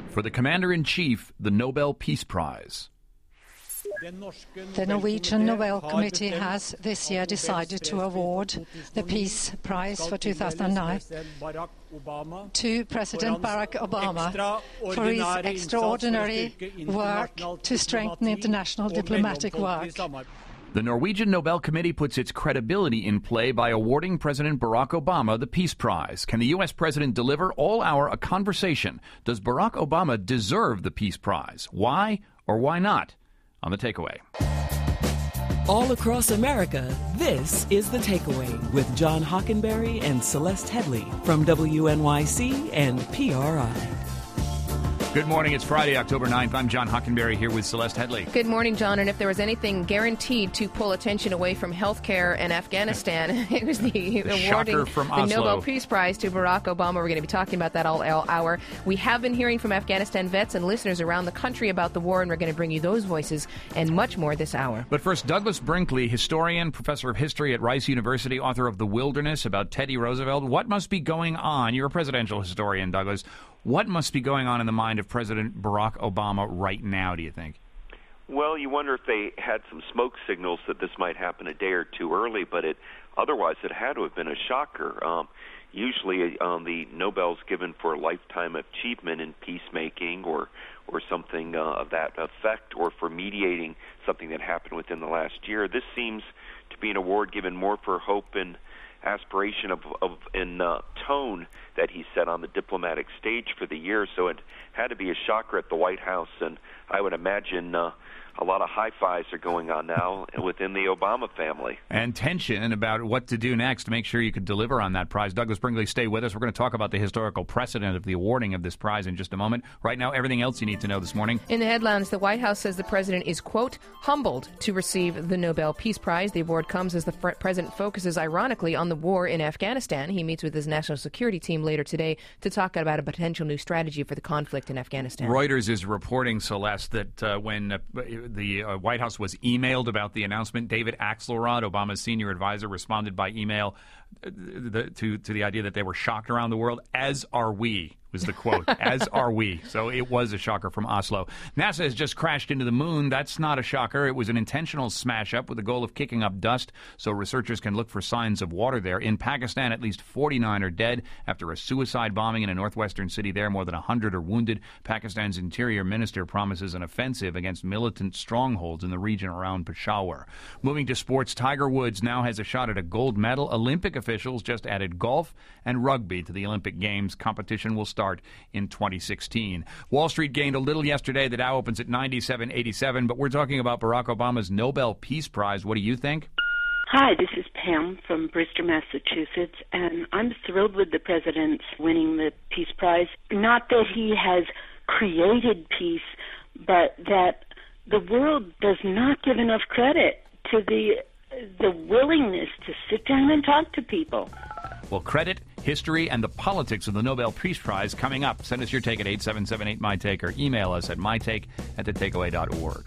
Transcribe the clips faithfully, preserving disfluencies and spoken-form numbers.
for the Commander-in-Chief the Nobel Peace Prize. The Norwegian Nobel Committee has this year decided to award the Peace Prize for two thousand nine to President Barack Obama for his extraordinary work to strengthen international diplomatic work. The Norwegian Nobel Committee puts its credibility in play by awarding President Barack Obama the Peace Prize. Can the U S president deliver? All hour a conversation. Does Barack Obama deserve the Peace Prize? Why or why not? On The Takeaway. All across America, this is The Takeaway with John Hockenberry and Celeste Headley from W N Y C and P R I. Good morning. It's Friday, October ninth. I'm John Hockenberry here with Celeste Headley. Good morning, John. And if there was anything guaranteed to pull attention away from health care and Afghanistan, it was the, the awarding from the Oslo. Nobel Peace Prize to Barack Obama. We're going to be talking about that all, all hour. We have been hearing from Afghanistan vets and listeners around the country about the war, and we're going to bring you those voices and much more this hour. But first, Douglas Brinkley, historian, professor of history at Rice University, author of The Wilderness about Teddy Roosevelt. What must be going on? You're a presidential historian, Douglas. What must be going on in the mind of President Barack Obama right now, do you think? Well, you wonder if they had some smoke signals that this might happen a day or two early, but it otherwise it had to have been a shocker. Um, usually um, the Nobel's given for a lifetime achievement in peacemaking or, or something uh, of that effect, or for mediating something that happened within the last year. This seems to be an award given more for hope and aspiration of, of in uh, tone that he set on the diplomatic stage for the year, so it had to be a shocker at the White House, and I would imagine uh, a lot of high fives are going on now within the Obama family. And tension about what to do next to make sure you could deliver on that prize. Douglas Brinkley, stay with us. We're going to talk about the historical precedent of the awarding of this prize in just a moment. Right now, everything else you need to know this morning. In the headlines, the White House says the president is, quote, humbled to receive the Nobel Peace Prize. The award comes as the fr- president focuses, ironically, on the war in Afghanistan. He meets with his national security team later today to talk about a potential new strategy for the conflict in Afghanistan. Reuters is reporting, Celeste, that uh, when uh, the uh, White House was emailed about the announcement, David Axelrod, Obama's senior advisor, responded by email uh, the, to, to the idea that they were shocked around the world, as are we. Was the quote, as are we. So it was a shocker from Oslo. NASA has just crashed into the moon. That's not a shocker. It was an intentional smash-up with the goal of kicking up dust so researchers can look for signs of water there. In Pakistan, at least forty-nine are dead after a suicide bombing in a northwestern city there. More than one hundred are wounded. Pakistan's interior minister promises an offensive against militant strongholds in the region around Peshawar. Moving to sports, Tiger Woods now has a shot at a gold medal. Olympic officials just added golf and rugby to the Olympic Games. Competition will start start in twenty sixteen. Wall Street gained a little yesterday. The Dow opens at ninety-seven eighty-seven, but we're talking about Barack Obama's Nobel Peace Prize. What do you think? Hi, this is Pam from Bristol, Massachusetts, and I'm thrilled with the president winning the Peace Prize. Not that he has created peace, but that the world does not give enough credit to the the willingness to sit down and talk to people. Well, credit, history, and the politics of the Nobel Peace Prize coming up. Send us your take at eight seven seven eight, M Y Take or email us at mytake at the takeaway dot org.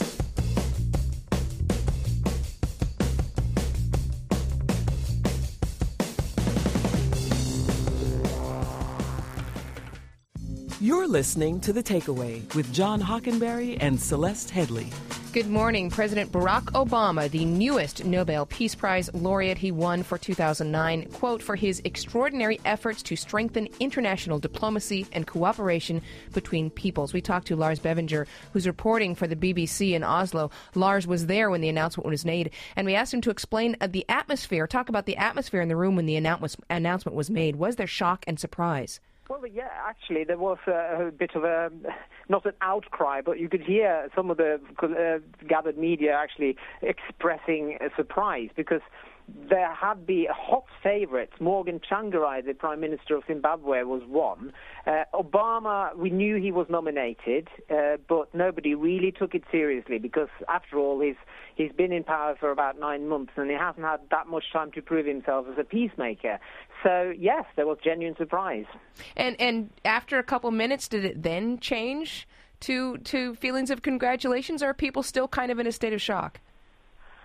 You're listening to The Takeaway with John Hockenberry and Celeste Headley. Good morning. President Barack Obama, the newest Nobel Peace Prize laureate, he won for two thousand nine, quote, for his extraordinary efforts to strengthen international diplomacy and cooperation between peoples. We talked to Lars Bevinger, who's reporting for the B B C in Oslo. Lars was there when the announcement was made, and we asked him to explain the atmosphere, talk about the atmosphere in the room when the announcement was made. Was there shock and surprise? Well, yeah, actually, there was a, a bit of a, not an outcry, but you could hear some of the uh, gathered media actually expressing a surprise, because there had been hot favorites. Morgan Tsvangirai, the Prime Minister of Zimbabwe, was one. Uh, Obama, we knew he was nominated, uh, but nobody really took it seriously, because, after all, he's, he's been in power for about nine months, and he hasn't had that much time to prove himself as a peacemaker. So, yes, there was genuine surprise. And and after a couple minutes, did it then change to to feelings of congratulations, or are people still kind of in a state of shock?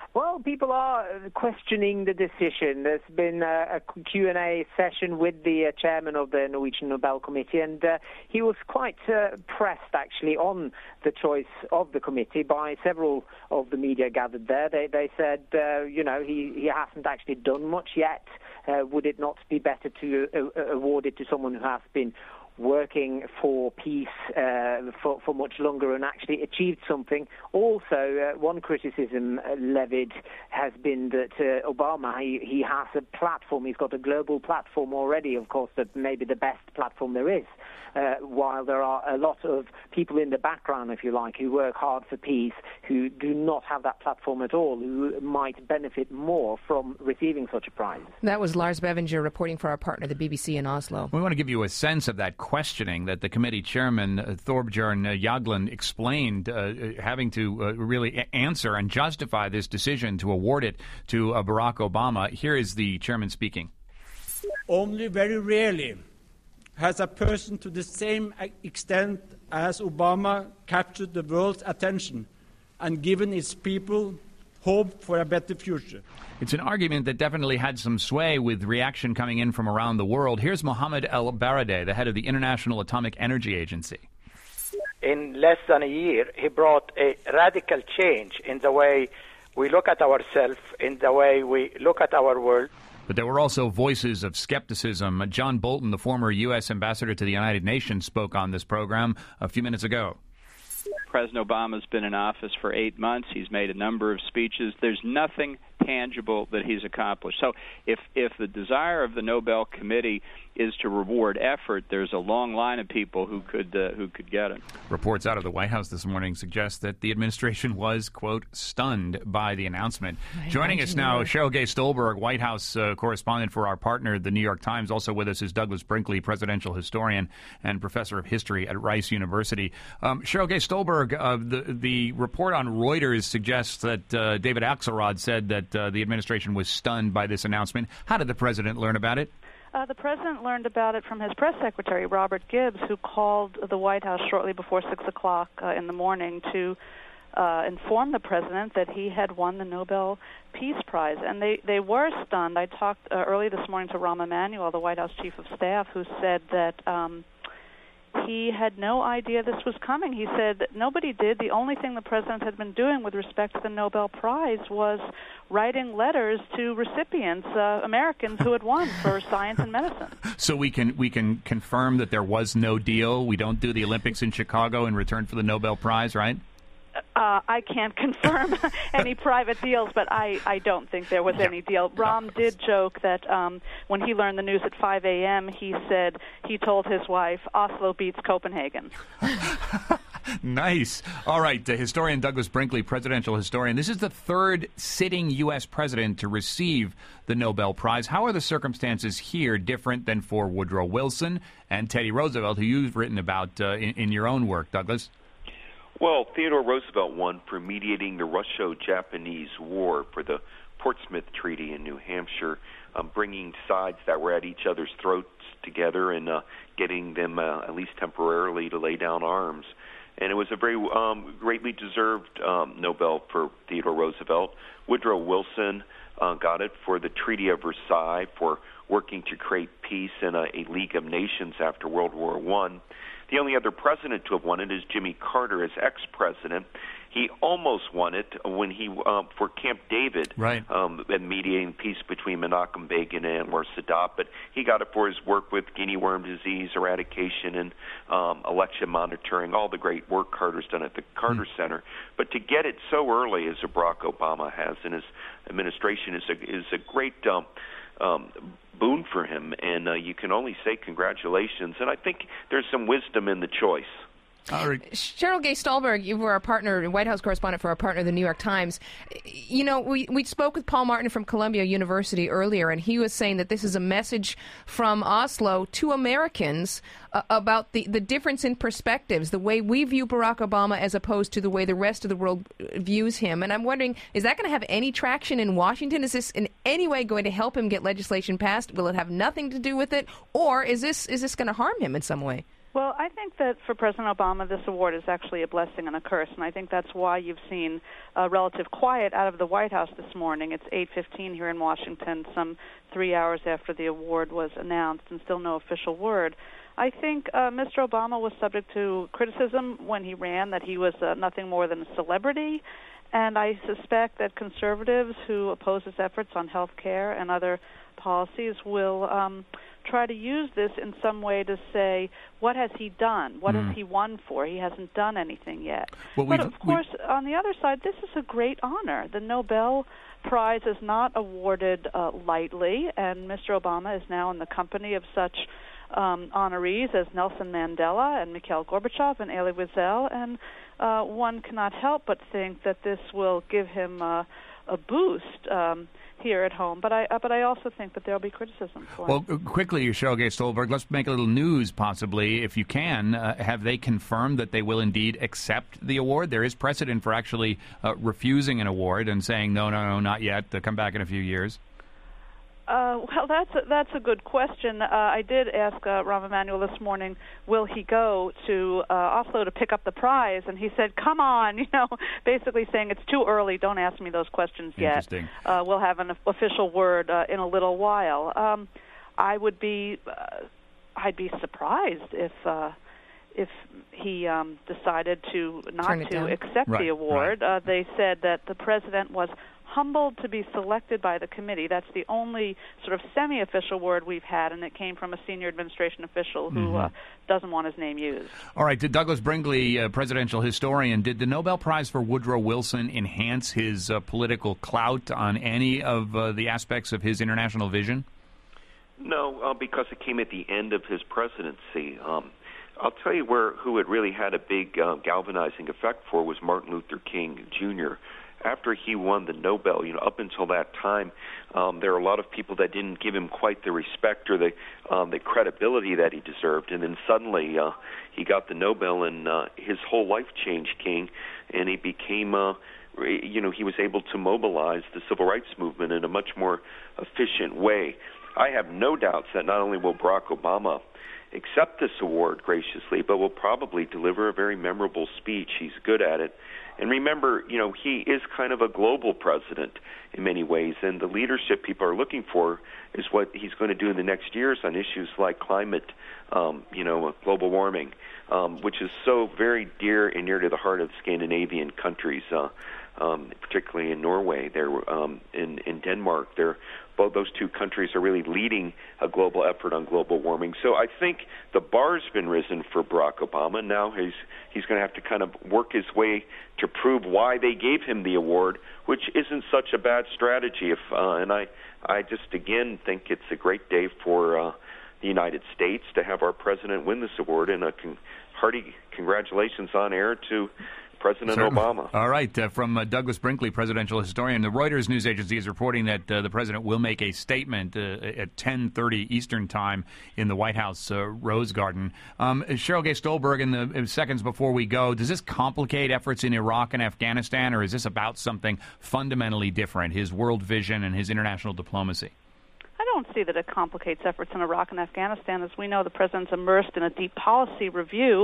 Well, people are questioning the decision. There's been a, a Q and A session with the uh, chairman of the Norwegian Nobel Committee, and uh, he was quite uh, pressed, actually, on the choice of the committee by several of the media gathered there. They, they said, uh, you know, he, he hasn't actually done much yet. Uh, would it not be better to uh, award it to someone who has been working for peace uh, for, for much longer and actually achieved something? Also, uh, one criticism uh, levied has been that uh, Obama, he, he has a platform, he's got a global platform already, of course, that may be the best platform there is, uh, while there are a lot of people in the background, if you like, who work hard for peace, who do not have that platform at all, who might benefit more from receiving such a prize. That was Lars Bevinger reporting for our partner, the B B C in Oslo. We want to give you a sense of that questioning that the committee chairman, uh, Thorbjørn uh, Jagland, explained, uh, having to uh, really a- answer and justify this decision to award it to uh, Barack Obama. Here is the chairman speaking. Only very rarely has a person to the same extent as Obama captured the world's attention and given its people hope for a better future. It's an argument that definitely had some sway with reaction coming in from around the world. Here's Mohammed El-Baradei, the head of the International Atomic Energy Agency. In less than a year, he brought a radical change in the way we look at ourselves, in the way we look at our world. But there were also voices of skepticism. John Bolton, the former U S ambassador to the United Nations, spoke on this program a few minutes ago. President Obama's been in office for eight months. He's made a number of speeches. There's nothing tangible that he's accomplished. So if if the desire of the Nobel Committee is to reward effort, there's a long line of people who could uh, who could get it. Reports out of the White House this morning suggest that the administration was, quote, stunned by the announcement. I Joining us now, Cheryl Gay Stolberg, White House uh, correspondent for our partner, the New York Times. Also with us is Douglas Brinkley, presidential historian and professor of history at Rice University. Um, Cheryl Gay Stolberg, uh, the, the report on Reuters suggests that uh, David Axelrod said that uh, the administration was stunned by this announcement. How did the president learn about it? Uh, the president learned about it from his press secretary, Robert Gibbs, who called the White House shortly before six o'clock uh, in the morning to uh, inform the president that he had won the Nobel Peace Prize. And they, they were stunned. I talked uh, early this morning to Rahm Emanuel, the White House chief of staff, who said that um, he had no idea this was coming. He said that nobody did. The only thing the president had been doing with respect to the Nobel Prize was writing letters to recipients, uh, Americans who had won for science and medicine. So we can we can confirm that there was no deal. We don't do the Olympics in Chicago in return for the Nobel Prize, right? Uh, I can't confirm any private deals, but I, I don't think there was yeah. any deal. Rahm did joke that um, when he learned the news at five a.m., he said he told his wife, Oslo beats Copenhagen. Nice. All right, uh, historian Douglas Brinkley, presidential historian. This is the third sitting U S president to receive the Nobel Prize. How are the circumstances here different than for Woodrow Wilson and Teddy Roosevelt, who you've written about uh, in, in your own work, Douglas? Well, Theodore Roosevelt won for mediating the Russo-Japanese War, for the Portsmouth Treaty in New Hampshire, um, bringing sides that were at each other's throats together and uh, getting them, uh, at least temporarily, to lay down arms. And it was a very um, greatly deserved um, Nobel for Theodore Roosevelt. Woodrow Wilson uh, got it for the Treaty of Versailles, for working to create peace in a, a League of Nations after World War One. The only other president to have won it is Jimmy Carter, as ex-president. He almost won it when he uh, for Camp David, right, um, and mediating peace between Menachem Begin and Anwar Sadat. But he got it for his work with guinea worm disease eradication and um, election monitoring, all the great work Carter's done at the Carter mm. Center. But to get it so early as Barack Obama has in his administration is a, is a great um, um, boon for him, and uh, you can only say congratulations. And I think there's some wisdom in the choice. Right. Cheryl Gay Stolberg, you were our partner, White House correspondent for our partner, the New York Times. You know, we, we spoke with Paul Martin from Columbia University earlier, and he was saying that this is a message from Oslo to Americans uh, about the, the difference in perspectives, the way we view Barack Obama as opposed to the way the rest of the world views him. And I'm wondering, is that going to have any traction in Washington? Is this in any way going to help him get legislation passed? Will it have nothing to do with it? Or is this is this going to harm him in some way? Well, I think that for President Obama, this award is actually a blessing and a curse, and I think that's why you've seen uh, relative quiet out of the White House this morning. It's eight fifteen here in Washington, some three hours after the award was announced, and still no official word. I think uh, Mister Obama was subject to criticism when he ran, that he was uh, nothing more than a celebrity, and I suspect that conservatives who oppose his efforts on health care and other policies will um, try to use this in some way to say, what has he done? What mm. has he won for? He hasn't done anything yet. Well, but, of course, on the other side, this is a great honor. The Nobel Prize is not awarded uh, lightly, and Mister Obama is now in the company of such um, honorees as Nelson Mandela and Mikhail Gorbachev and Elie Wiesel, and uh, one cannot help but think that this will give him uh, a boost um, here at home, but I uh, but I also think that there will be criticism for well, him. Well, quickly, Cheryl Stolberg, let's make a little news, possibly, if you can. Uh, have they confirmed that they will indeed accept the award? There is precedent for actually uh, refusing an award and saying, no, no, no, not yet, uh, come back in a few years. Uh, well, that's a, that's a good question. Uh, I did ask uh, Rahm Emanuel this morning, will he go to uh, Oslo to pick up the prize? And he said, come on, you know, basically saying it's too early, don't ask me those questions yet. Interesting. Uh, we'll have an official word uh, in a little while. Um, I would be, uh, I'd be surprised if uh, if he um, decided to not to down. accept right, the award. Right. Uh, they said that the president was humbled to be selected by the committee. That's the only sort of semi-official word we've had, and it came from a senior administration official who mm-hmm. uh, doesn't want his name used. All right. Did Douglas Brinkley, uh, presidential historian, did the Nobel Prize for Woodrow Wilson enhance his uh, political clout on any of uh, the aspects of his international vision? No, uh, because it came at the end of his presidency. Um, I'll tell you where who it really had a big uh, galvanizing effect for was Martin Luther King Junior After he won the Nobel, you know, up until that time, um, there were a lot of people that didn't give him quite the respect or the um, the credibility that he deserved. And then suddenly, uh, he got the Nobel, and uh, his whole life changed, King, and he became, uh, you know, he was able to mobilize the civil rights movement in a much more efficient way. I have no doubts that not only will Barack Obama accept this award graciously, but will probably deliver a very memorable speech. He's good at it. And remember, you know, he is kind of a global president in many ways, and the leadership people are looking for is what he's going to do in the next years on issues like climate, um, you know, global warming, um, which is so very dear and near to the heart of Scandinavian countries, uh, um, particularly in Norway, there, um, in, in Denmark. They're both those two countries are really leading a global effort on global warming. So I think the bar's been risen for Barack Obama. Now he's he's going to have to kind of work his way to prove why they gave him the award, which isn't such a bad strategy. If uh, and I I just again think it's a great day for uh, the United States to have our president win this award, and a con- hearty congratulations on air to President Certainly. Obama. All right. Uh, from uh, Douglas Brinkley, presidential historian. The Reuters news agency is reporting that uh, the president will make a statement uh, at ten thirty Eastern Time in the White House uh, Rose Garden. Um, Cheryl Gay Stolberg, in the in seconds before we go, does this complicate efforts in Iraq and Afghanistan, or is this about something fundamentally different, his world vision and his international diplomacy? I don't see that it complicates efforts in Iraq and Afghanistan. As we know, the president's immersed in a deep policy review,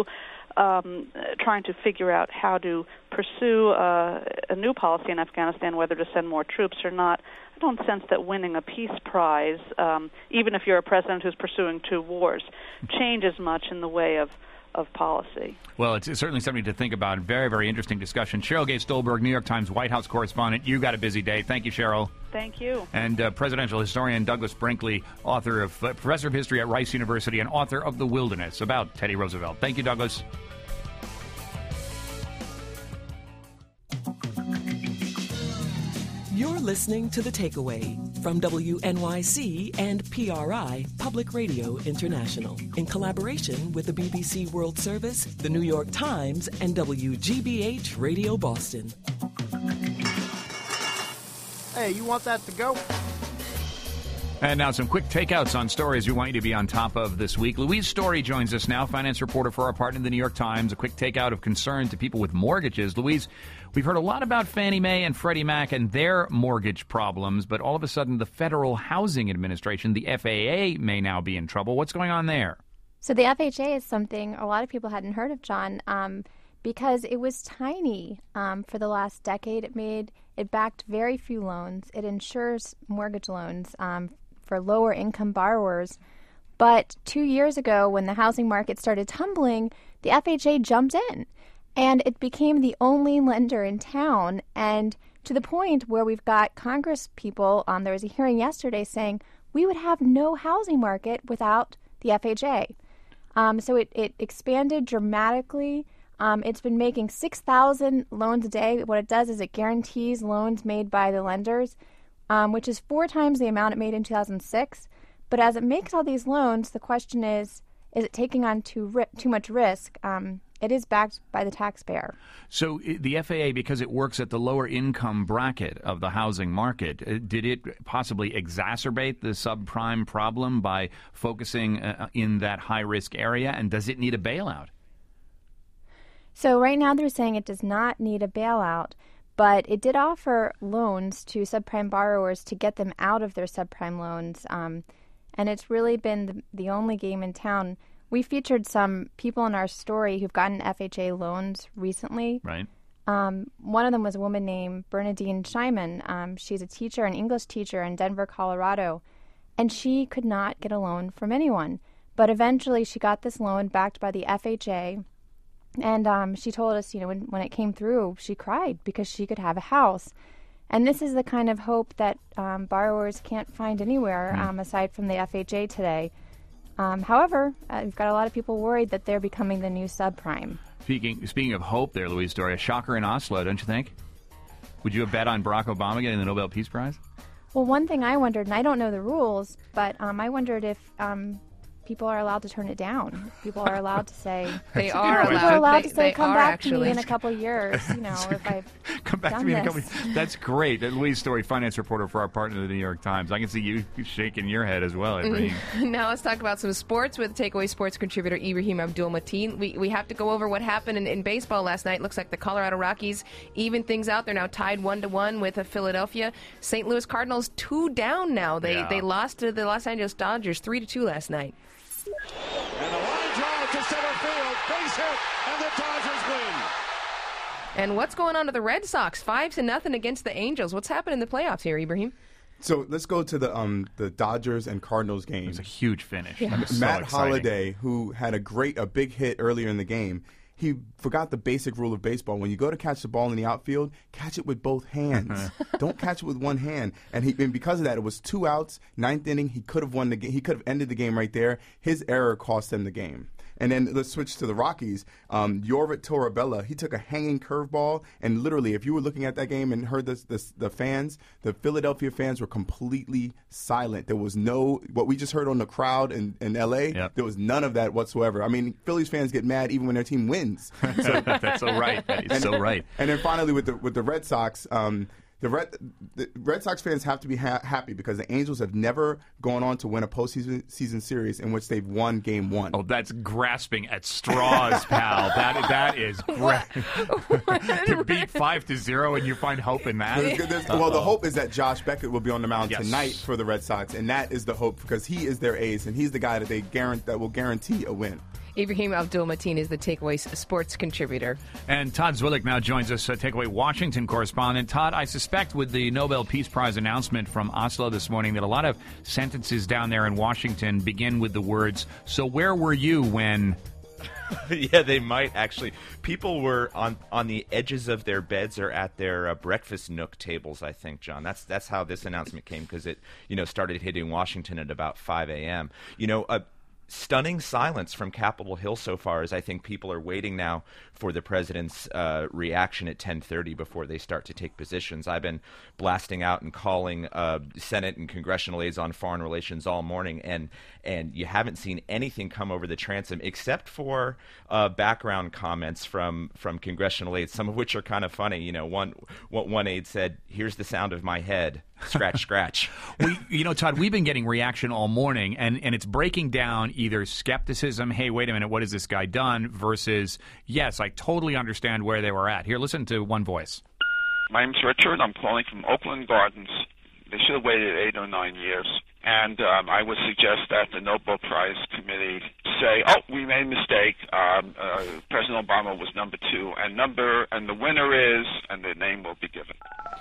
um, trying to figure out how to pursue uh, a new policy in Afghanistan, whether to send more troops or not. I don't sense that winning a peace prize, um, even if you're a president who's pursuing two wars, changes much in the way of of policy. Well, it's certainly something to think about. Very, very interesting discussion. Cheryl Gay Stolberg, New York Times White House correspondent. You got a busy day. Thank you, Cheryl. Thank you. And uh, presidential historian Douglas Brinkley, author of uh, professor of history at Rice University and author of The Wilderness, about Teddy Roosevelt. Thank you, Douglas. You're listening to The Takeaway from W N Y C and P R I, Public Radio International, in collaboration with the B B C World Service, the New York Times, and W G B H Radio Boston. Hey, you want that to go? And now some quick takeouts on stories we want you to be on top of this week. Louise Story joins us now, finance reporter for our partner, the New York Times. A quick takeout of concern to people with mortgages. Louise, we've heard a lot about Fannie Mae and Freddie Mac and their mortgage problems, but all of a sudden the Federal Housing Administration, the F H A, may now be in trouble. What's going on there? So the F H A is something a lot of people hadn't heard of, John, um, because it was tiny um, for the last decade. It made it backed very few loans. It insures mortgage loans um, for lower income borrowers. But two years ago, when the housing market started tumbling, the F H A jumped in, and it became the only lender in town. And to the point where we've got Congress people, um, there was a hearing yesterday saying we would have no housing market without the F H A. Um, so it, it expanded dramatically. Um, it's been making six thousand loans a day. What it does is it guarantees loans made by the lenders, um, which is four times the amount it made in two thousand six. But as it makes all these loans, the question is, is it taking on too, ri- too much risk? Um, it is backed by the taxpayer. So the F A A, because it works at the lower income bracket of the housing market, did it possibly exacerbate the subprime problem by focusing uh, in that high-risk area? And does it need a bailout? So right now they're saying it does not need a bailout, but it did offer loans to subprime borrowers to get them out of their subprime loans. Um, and it's really been the, the only game in town. We featured some people in our story who've gotten F H A loans recently. Right. Um, one of them was a woman named Bernadine Scheiman. Um, she's a teacher, an English teacher in Denver, Colorado, and she could not get a loan from anyone. But eventually she got this loan backed by the F H A, and um, she told us, you know, when, when it came through, she cried because she could have a house. And this is the kind of hope that um, borrowers can't find anywhere um, aside from the F H A today. Um, however, uh, we've got a lot of people worried that they're becoming the new subprime. Speaking speaking of hope there, Louise Story, a shocker in Oslo, don't you think? Would you have bet on Barack Obama getting the Nobel Peace Prize? Well, one thing I wondered, and I don't know the rules, but um, I wondered if um, people are allowed to turn it down. People are allowed to say they are allowed. People are allowed they, to say, "Come back actually. to me in a couple of years." You know, if I've come back done to me this. in a couple of years. That's great. Louise Story, finance reporter for our partner, the New York Times. I can see you shaking your head as well, Ibrahim. Now let's talk about some sports with Takeaway Sports contributor Ibrahim Abdul-Mateen. We we have to go over what happened in, in baseball last night. Looks like the Colorado Rockies even things out. They're now tied one to one with Philadelphia. Saint Louis Cardinals two down now. They yeah. they lost to the Los Angeles Dodgers three to two last night. And the line drive to center field, base hit, and the Dodgers win. And what's going on to the Red Sox? Five to nothing against the Angels. What's happened in the playoffs here, Ibrahim? So let's go to the um the Dodgers and Cardinals game. It was a huge finish. Yeah. So Matt exciting. Holliday, who had a great a big hit earlier in the game, he forgot the basic rule of baseball. When you go to catch the ball in the outfield, catch it with both hands. Don't catch it with one hand. And he and because of that, it was two outs, ninth inning. He could have won the game. He could have ended the game right there. His error cost them the game. And then let's switch to the Rockies. Um, Yorvit Torabella, he took a hanging curveball, and literally, if you were looking at that game and heard this, this, the fans, the Philadelphia fans were completely silent. There was no, what we just heard on the crowd in, in L A, yep. There was none of that whatsoever. I mean, Phillies fans get mad even when their team wins. So, That's so right. That is and, so right. And then finally with the with the Red Sox, um, The Red, the Red Sox fans have to be ha- happy because the Angels have never gone on to win a postseason season series in which they've won game one. Oh, that's grasping at straws, pal. That that is gra- to beat five to zero, and you find hope in that. There's, there's, well, the hope is that Josh Beckett will be on the mound yes. tonight for the Red Sox, and that is the hope because he is their ace, and he's the guy that they guarantee that will guarantee a win. Ibrahim Abdul-Mateen is the Takeaway sports contributor. And Todd Zwillich now joins us, uh, Takeaway Washington correspondent. Todd, I suspect with the Nobel Peace Prize announcement from Oslo this morning that a lot of sentences down there in Washington begin with the words, "So where were you when..." Yeah, they might actually. People were on on the edges of their beds or at their uh, breakfast nook tables, I think, John. That's that's how this announcement came because it, you know, started hitting Washington at about five a.m. You know, uh, stunning silence from Capitol Hill so far as I think people are waiting now for the president's uh, reaction at ten thirty before they start to take positions. I've been blasting out and calling uh, Senate and congressional aides on foreign relations all morning, and and you haven't seen anything come over the transom except for uh, background comments from, from congressional aides, some of which are kind of funny. You know, one one aide said, "Here's the sound of my head. Scratch, scratch." we, you know, Todd, we've been getting reaction all morning, and, and it's breaking down either skepticism, hey, wait a minute, what has this guy done, versus, yes, I totally understand where they were at. Here, listen to one voice. My name's Richard. I'm calling from Oakland Gardens. They should have waited eight or nine years. And um, I would suggest that the Nobel Prize Committee say, "Oh, we made a mistake. Um, uh, President Obama was number two, and number and the winner is," and the name will be given.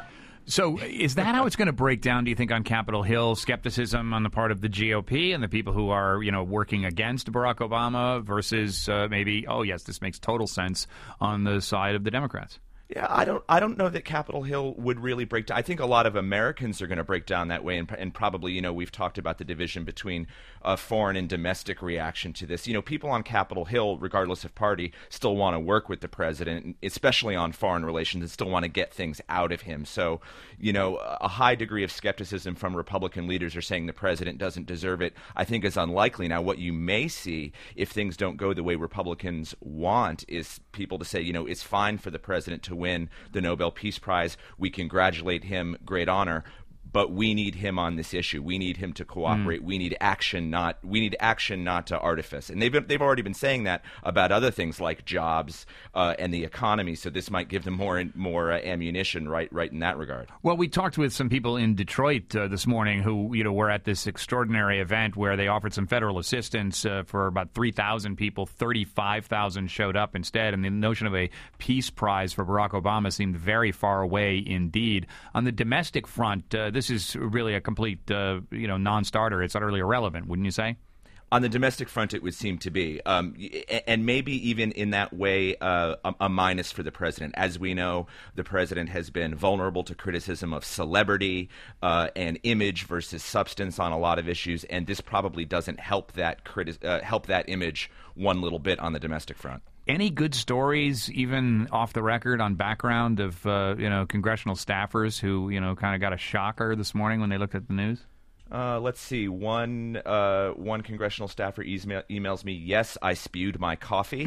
So is that how it's going to break down, do you think, on Capitol Hill? Skepticism on the part of the G O P and the people who are, you know, working against Barack Obama versus uh, maybe, oh, yes, this makes total sense on the side of the Democrats? Yeah, I don't. I don't know that Capitol Hill would really break down. I think a lot of Americans are going to break down that way, and, and probably, you know, we've talked about the division between uh, foreign and domestic reaction to this. You know, people on Capitol Hill, regardless of party, still want to work with the president, especially on foreign relations, and still want to get things out of him. So, you know, a high degree of skepticism from Republican leaders are saying the president doesn't deserve it, I think is unlikely. Now, what you may see if things don't go the way Republicans want is people to say, you know, it's fine for the president to win the Nobel Peace Prize. We congratulate him, great honor, but we need him on this issue. We need him to cooperate. Mm. We need action, not we need action, not to artifice. And they've been, they've already been saying that about other things like jobs uh, and the economy. So this might give them more and more uh, ammunition, right? Right in that regard. Well, we talked with some people in Detroit uh, this morning who, you know, were at this extraordinary event where they offered some federal assistance uh, for about three thousand people. thirty-five thousand showed up instead, and the notion of a peace prize for Barack Obama seemed very far away indeed. On the domestic front, uh, this This is really a complete, uh, you know, non-starter. It's utterly irrelevant, wouldn't you say? On the domestic front, it would seem to be, um, and maybe even in that way, uh, a, a minus for the president. As we know, the president has been vulnerable to criticism of celebrity uh, and image versus substance on a lot of issues, and this probably doesn't help that criti- uh, help that image one little bit on the domestic front. Any good stories, even off the record, on background of uh, you know congressional staffers who you know kind of got a shocker this morning when they looked at the news? Uh, let's see. One uh, one congressional staffer email, emails me, "Yes, I spewed my coffee."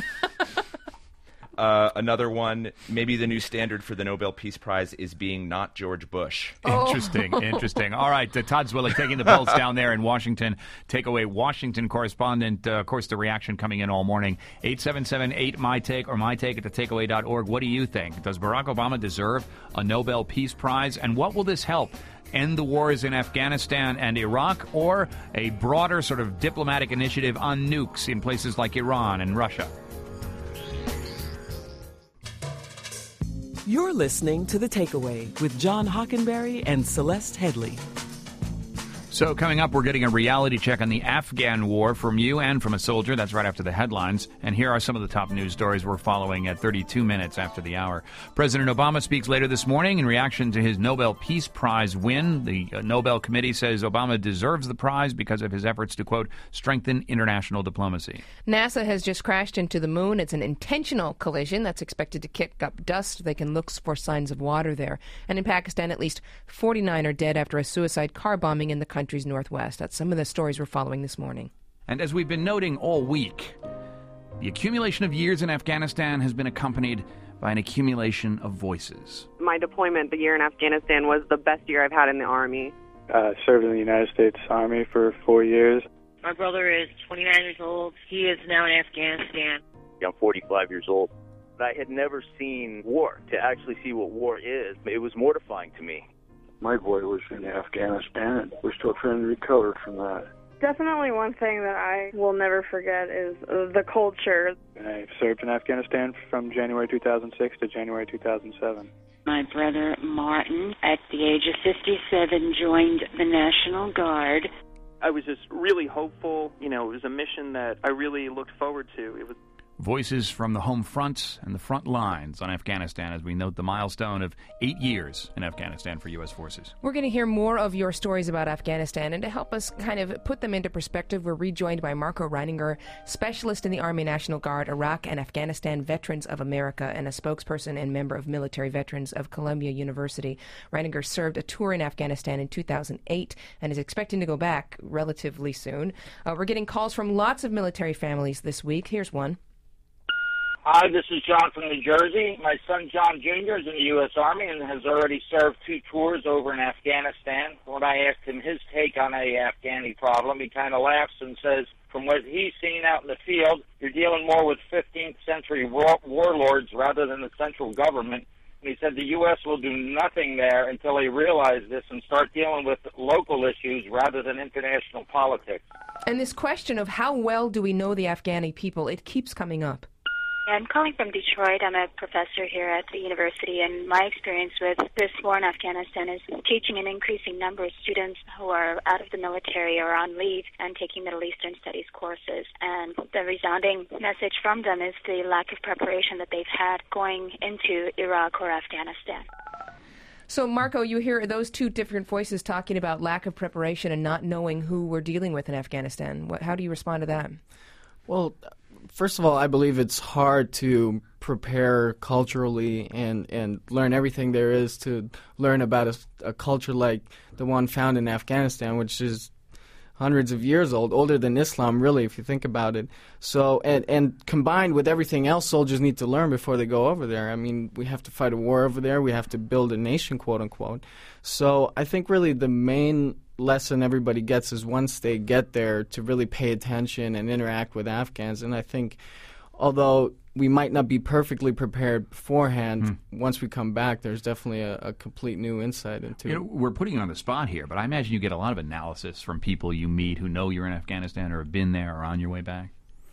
Uh, another one, maybe the new standard for the Nobel Peace Prize is being not George Bush. Oh. Interesting, interesting. All right, uh, Todd Zwillich taking the pulse down there in Washington. Takeaway Washington correspondent. Uh, of course, the reaction coming in all morning. eight seven seven eight my take or my take at the takeaway dot org. What do you think? Does Barack Obama deserve a Nobel Peace Prize? And what will this help? End the wars in Afghanistan and Iraq, or a broader sort of diplomatic initiative on nukes in places like Iran and Russia? You're listening to The Takeaway with John Hockenberry and Celeste Headley. So coming up, we're getting a reality check on the Afghan war from you and from a soldier. That's right after the headlines. And here are some of the top news stories we're following at thirty-two minutes after the hour. President Obama speaks later this morning in reaction to his Nobel Peace Prize win. The Nobel Committee says Obama deserves the prize because of his efforts to, quote, strengthen international diplomacy. NASA has just crashed into the moon. It's an intentional collision that's expected to kick up dust. They can look for signs of water there. And in Pakistan, at least forty-nine are dead after a suicide car bombing in the country. Country's northwest. That's some of the stories we're following this morning. And as we've been noting all week, the accumulation of years in Afghanistan has been accompanied by an accumulation of voices. My deployment, the year in Afghanistan, was the best year I've had in the Army. I uh, served in the United States Army for four years. My brother is twenty-nine years old. He is now in Afghanistan. I'm forty-five years old. I had never seen war. To actually see what war is, it was mortifying to me. My boy was in Afghanistan, and we're still trying to recover from that. Definitely one thing that I will never forget is the culture. I served in Afghanistan from January two thousand six to January two thousand seven. My brother Martin, at the age of fifty-seven, joined the National Guard. I was just really hopeful. You know, it was a mission that I really looked forward to. It was Voices from the home front and the front lines on Afghanistan as we note the milestone of eight years in Afghanistan for U S forces. We're going to hear more of your stories about Afghanistan, and to help us kind of put them into perspective, we're rejoined by Marco Reininger, specialist in the Army National Guard, Iraq and Afghanistan Veterans of America, and a spokesperson and member of Military Veterans of Columbia University. Reininger served a tour in Afghanistan in two thousand eight and is expecting to go back relatively soon. Uh, we're getting calls from lots of military families this week. Here's one. Hi, this is John from New Jersey. My son John Junior is in the U S Army and has already served two tours over in Afghanistan. When I asked him his take on a Afghani problem, he kind of laughs and says, from what he's seen out in the field, you're dealing more with fifteenth century war- warlords rather than the central government. And he said the U S will do nothing there until they realize this and start dealing with local issues rather than international politics. And this question of how well do we know the Afghani people, it keeps coming up. I'm calling from Detroit. I'm a professor here at the university, and my experience with this war in Afghanistan is teaching an increasing number of students who are out of the military or on leave and taking Middle Eastern studies courses. And the resounding message from them is the lack of preparation that they've had going into Iraq or Afghanistan. So, Marco, you hear those two different voices talking about lack of preparation and not knowing who we're dealing with in Afghanistan. What, how do you respond to that? Well, first of all, I believe it's hard to prepare culturally and, and learn everything there is to learn about a, a culture like the one found in Afghanistan, which is hundreds of years old, older than Islam, really, if you think about it. So, and, and combined with everything else soldiers need to learn before they go over there. I mean, we have to fight a war over there. We have to build a nation, quote unquote. So I think really the main lesson everybody gets is once they get there to really pay attention and interact with Afghans. And I think although we might not be perfectly prepared beforehand, mm. once we come back, there's definitely a, a complete new insight into it. You know, we're putting you on the spot here, but I imagine you get a lot of analysis from people you meet who know you're in Afghanistan or have been there or on your way back.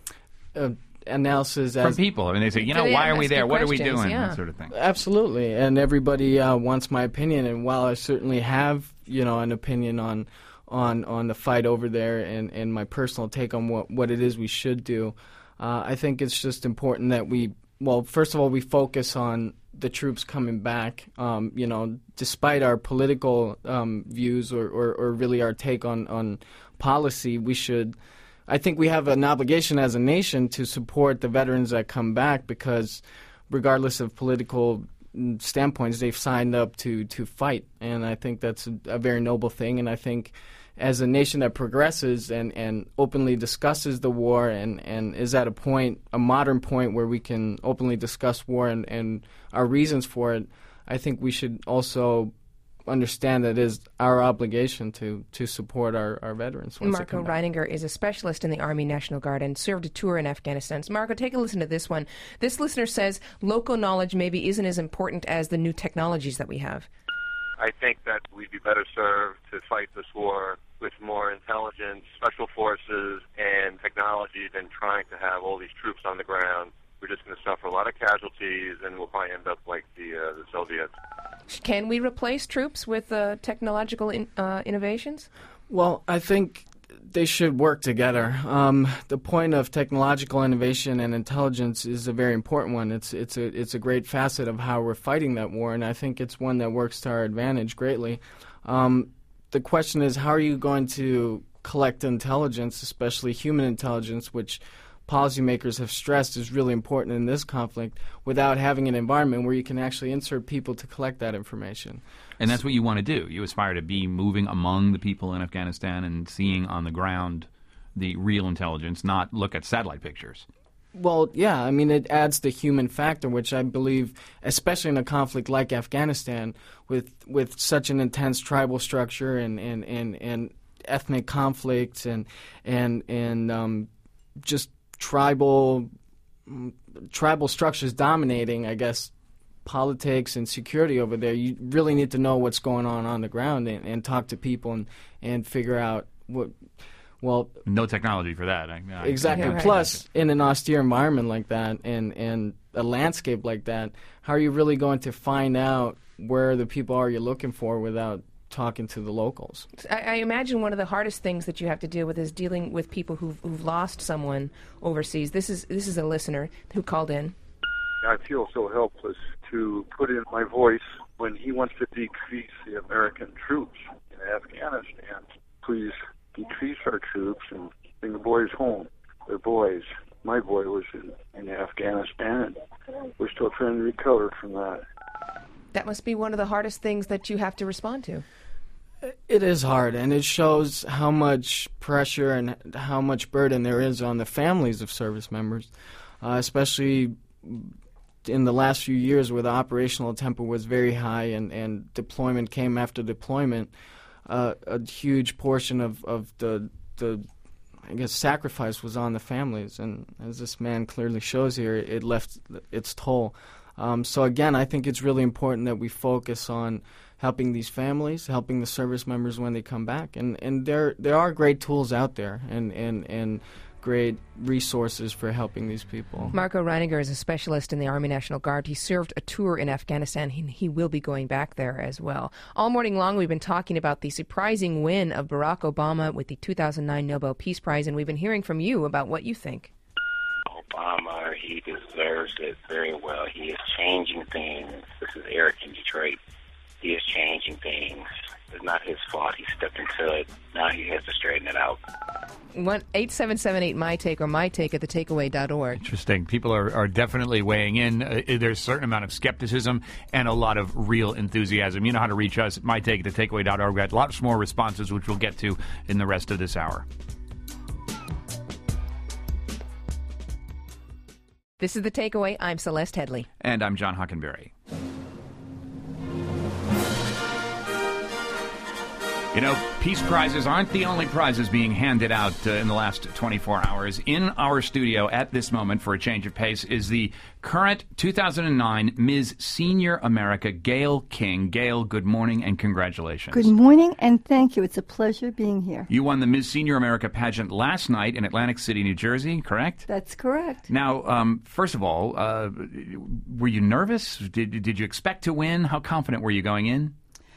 Uh, analysis from as people. I mean, they say, you know, why are we there? What are we doing? Yeah. That sort of thing. Absolutely, and everybody uh, wants my opinion. And while I certainly have, you know, an opinion on on on the fight over there and, and my personal take on what what it is we should do, uh, I think it's just important that we, well, first of all, we focus on the troops coming back. Um, you know, despite our political um, views or, or, or really our take on, on policy, we should. I think we have an obligation as a nation to support the veterans that come back because regardless of political standpoints, they've signed up to, to fight. And I think that's a, a very noble thing. And I think as a nation that progresses and, and openly discusses the war and, and is at a point, a modern point where we can openly discuss war and, and our reasons for it, I think we should also understand that it is our obligation to, to support our, our veterans. Once Marco Reininger is a specialist in the Army National Guard and served a tour in Afghanistan. So Marco, take a listen to this one. This listener says local knowledge maybe isn't as important as the new technologies that we have. I think that we'd be better served to fight this war with more intelligence, special forces, and technology than trying to have all these troops on the ground. We're just going to suffer a lot of casualties, and we'll probably end up like the uh, the Soviets. Can we replace troops with uh, technological in, uh, innovations? Well, I think they should work together. Um, the point of technological innovation and intelligence is a very important one. It's it's a it's a great facet of how we're fighting that war, and I think it's one that works to our advantage greatly. Um, the question is, how are you going to collect intelligence, especially human intelligence, which policymakers have stressed is really important in this conflict, without having an environment where you can actually insert people to collect that information. And that's what you want to do. You aspire to be moving among the people in Afghanistan and seeing on the ground the real intelligence, not look at satellite pictures. Well, yeah, I mean, it adds the human factor, which I believe, especially in a conflict like Afghanistan, with with such an intense tribal structure and, and, and, and ethnic conflicts and, and, and um, just tribal tribal structures dominating, I guess, politics and security over there, you really need to know what's going on on the ground and, and talk to people and, and figure out what, well... No technology for that. I, I, exactly. Yeah, right. Plus, in an austere environment like that and, and a landscape like that, how are you really going to find out where the people are you're looking for without talking to the locals? I, I imagine one of the hardest things that you have to deal with is dealing with people who've, who've lost someone overseas. This is this is a listener who called in. I feel so helpless to put in my voice when he wants to decrease the American troops in Afghanistan. Please decrease our troops and bring the boys home. They're boys. My boy was in, in Afghanistan, and we're still trying to recover from that. That must be one of the hardest things that you have to respond to. It is hard, and it shows how much pressure and how much burden there is on the families of service members, uh, especially in the last few years where the operational tempo was very high and, and deployment came after deployment. Uh, a huge portion of, of the, the, I guess, sacrifice was on the families, and as this man clearly shows here, it left its toll. Um, so again, I think it's really important that we focus on helping these families, helping the service members when they come back. And, and there there are great tools out there and, and, and great resources for helping these people. Marco Reiniger is a specialist in the Army National Guard. He served a tour in Afghanistan. He, he will be going back there as well. All morning long, we've been talking about the surprising win of Barack Obama with the two thousand nine Nobel Peace Prize, and we've been hearing from you about what you think. Obama, he deserves it very well. He is changing things. This is Eric in Detroit. He is changing things. It's not his fault. He stepped into it. Now he has to straighten it out. One eight seven seven eight my take or my take at the takeaway dot org. Interesting. People are, are definitely weighing in. Uh, there's a certain amount of skepticism and a lot of real enthusiasm. You know how to reach us at my take at the takeaway dot org. We got lots more responses, which we'll get to in the rest of this hour. This is The Takeaway. I'm Celeste Headley. And I'm John Hockenberry. You know, Peace Prizes aren't the only prizes being handed out uh, in the last twenty-four hours. In our studio at this moment, for a change of pace, is the current two thousand nine Miz Senior America, Gayle King. Gayle, good morning and congratulations. Good morning and thank you. It's a pleasure being here. You won the Miz Senior America pageant last night in Atlantic City, New Jersey, correct? That's correct. Now, um, first of all, uh, were you nervous? Did, did you expect to win? How confident were you going in?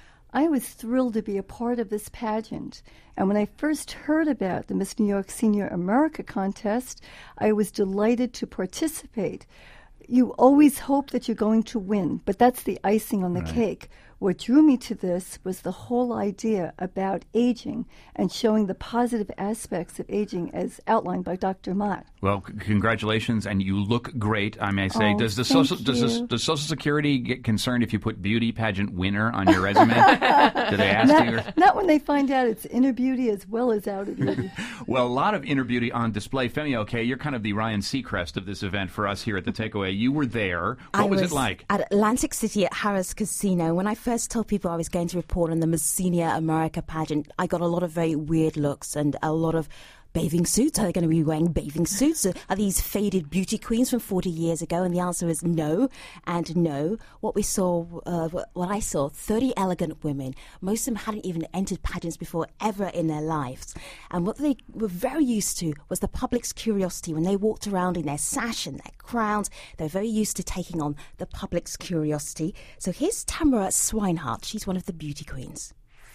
I was thrilled to be a part of this pageant. And when I first heard about the Miss New York Senior America contest, I was delighted to participate. You always hope that you're going to win, but that's the icing on the right. cake. What drew me to this was the whole idea about aging and showing the positive aspects of aging as outlined by Doctor Mott. Well, c- congratulations, and you look great, I may say. Oh, does the thank social does, you. this, does Social Security get concerned if you put beauty pageant winner on your resume? Do they ask not, you? Not when they find out it's inner beauty as well as outer beauty. Well, a lot of inner beauty on display. Femi, okay, you're kind of the Ryan Seacrest of this event for us here at the Takeaway. You were there. What I was, was it like? At Atlantic City at Harrah's Casino. When I first told people I was going to report on the Miss Senior America pageant, I got a lot of very weird looks and a lot of bathing suits. Are they going to be wearing bathing suits? Are these faded beauty queens from forty years ago? And the answer is no and no. What we saw, uh, what I saw, thirty elegant women. Most of them hadn't even entered pageants before ever in their lives. And what they were very used to was the public's curiosity. When they walked around in their sash and their crowns, they're very used to taking on the public's curiosity. So here's Tamara Swinehart. She's one of the beauty queens.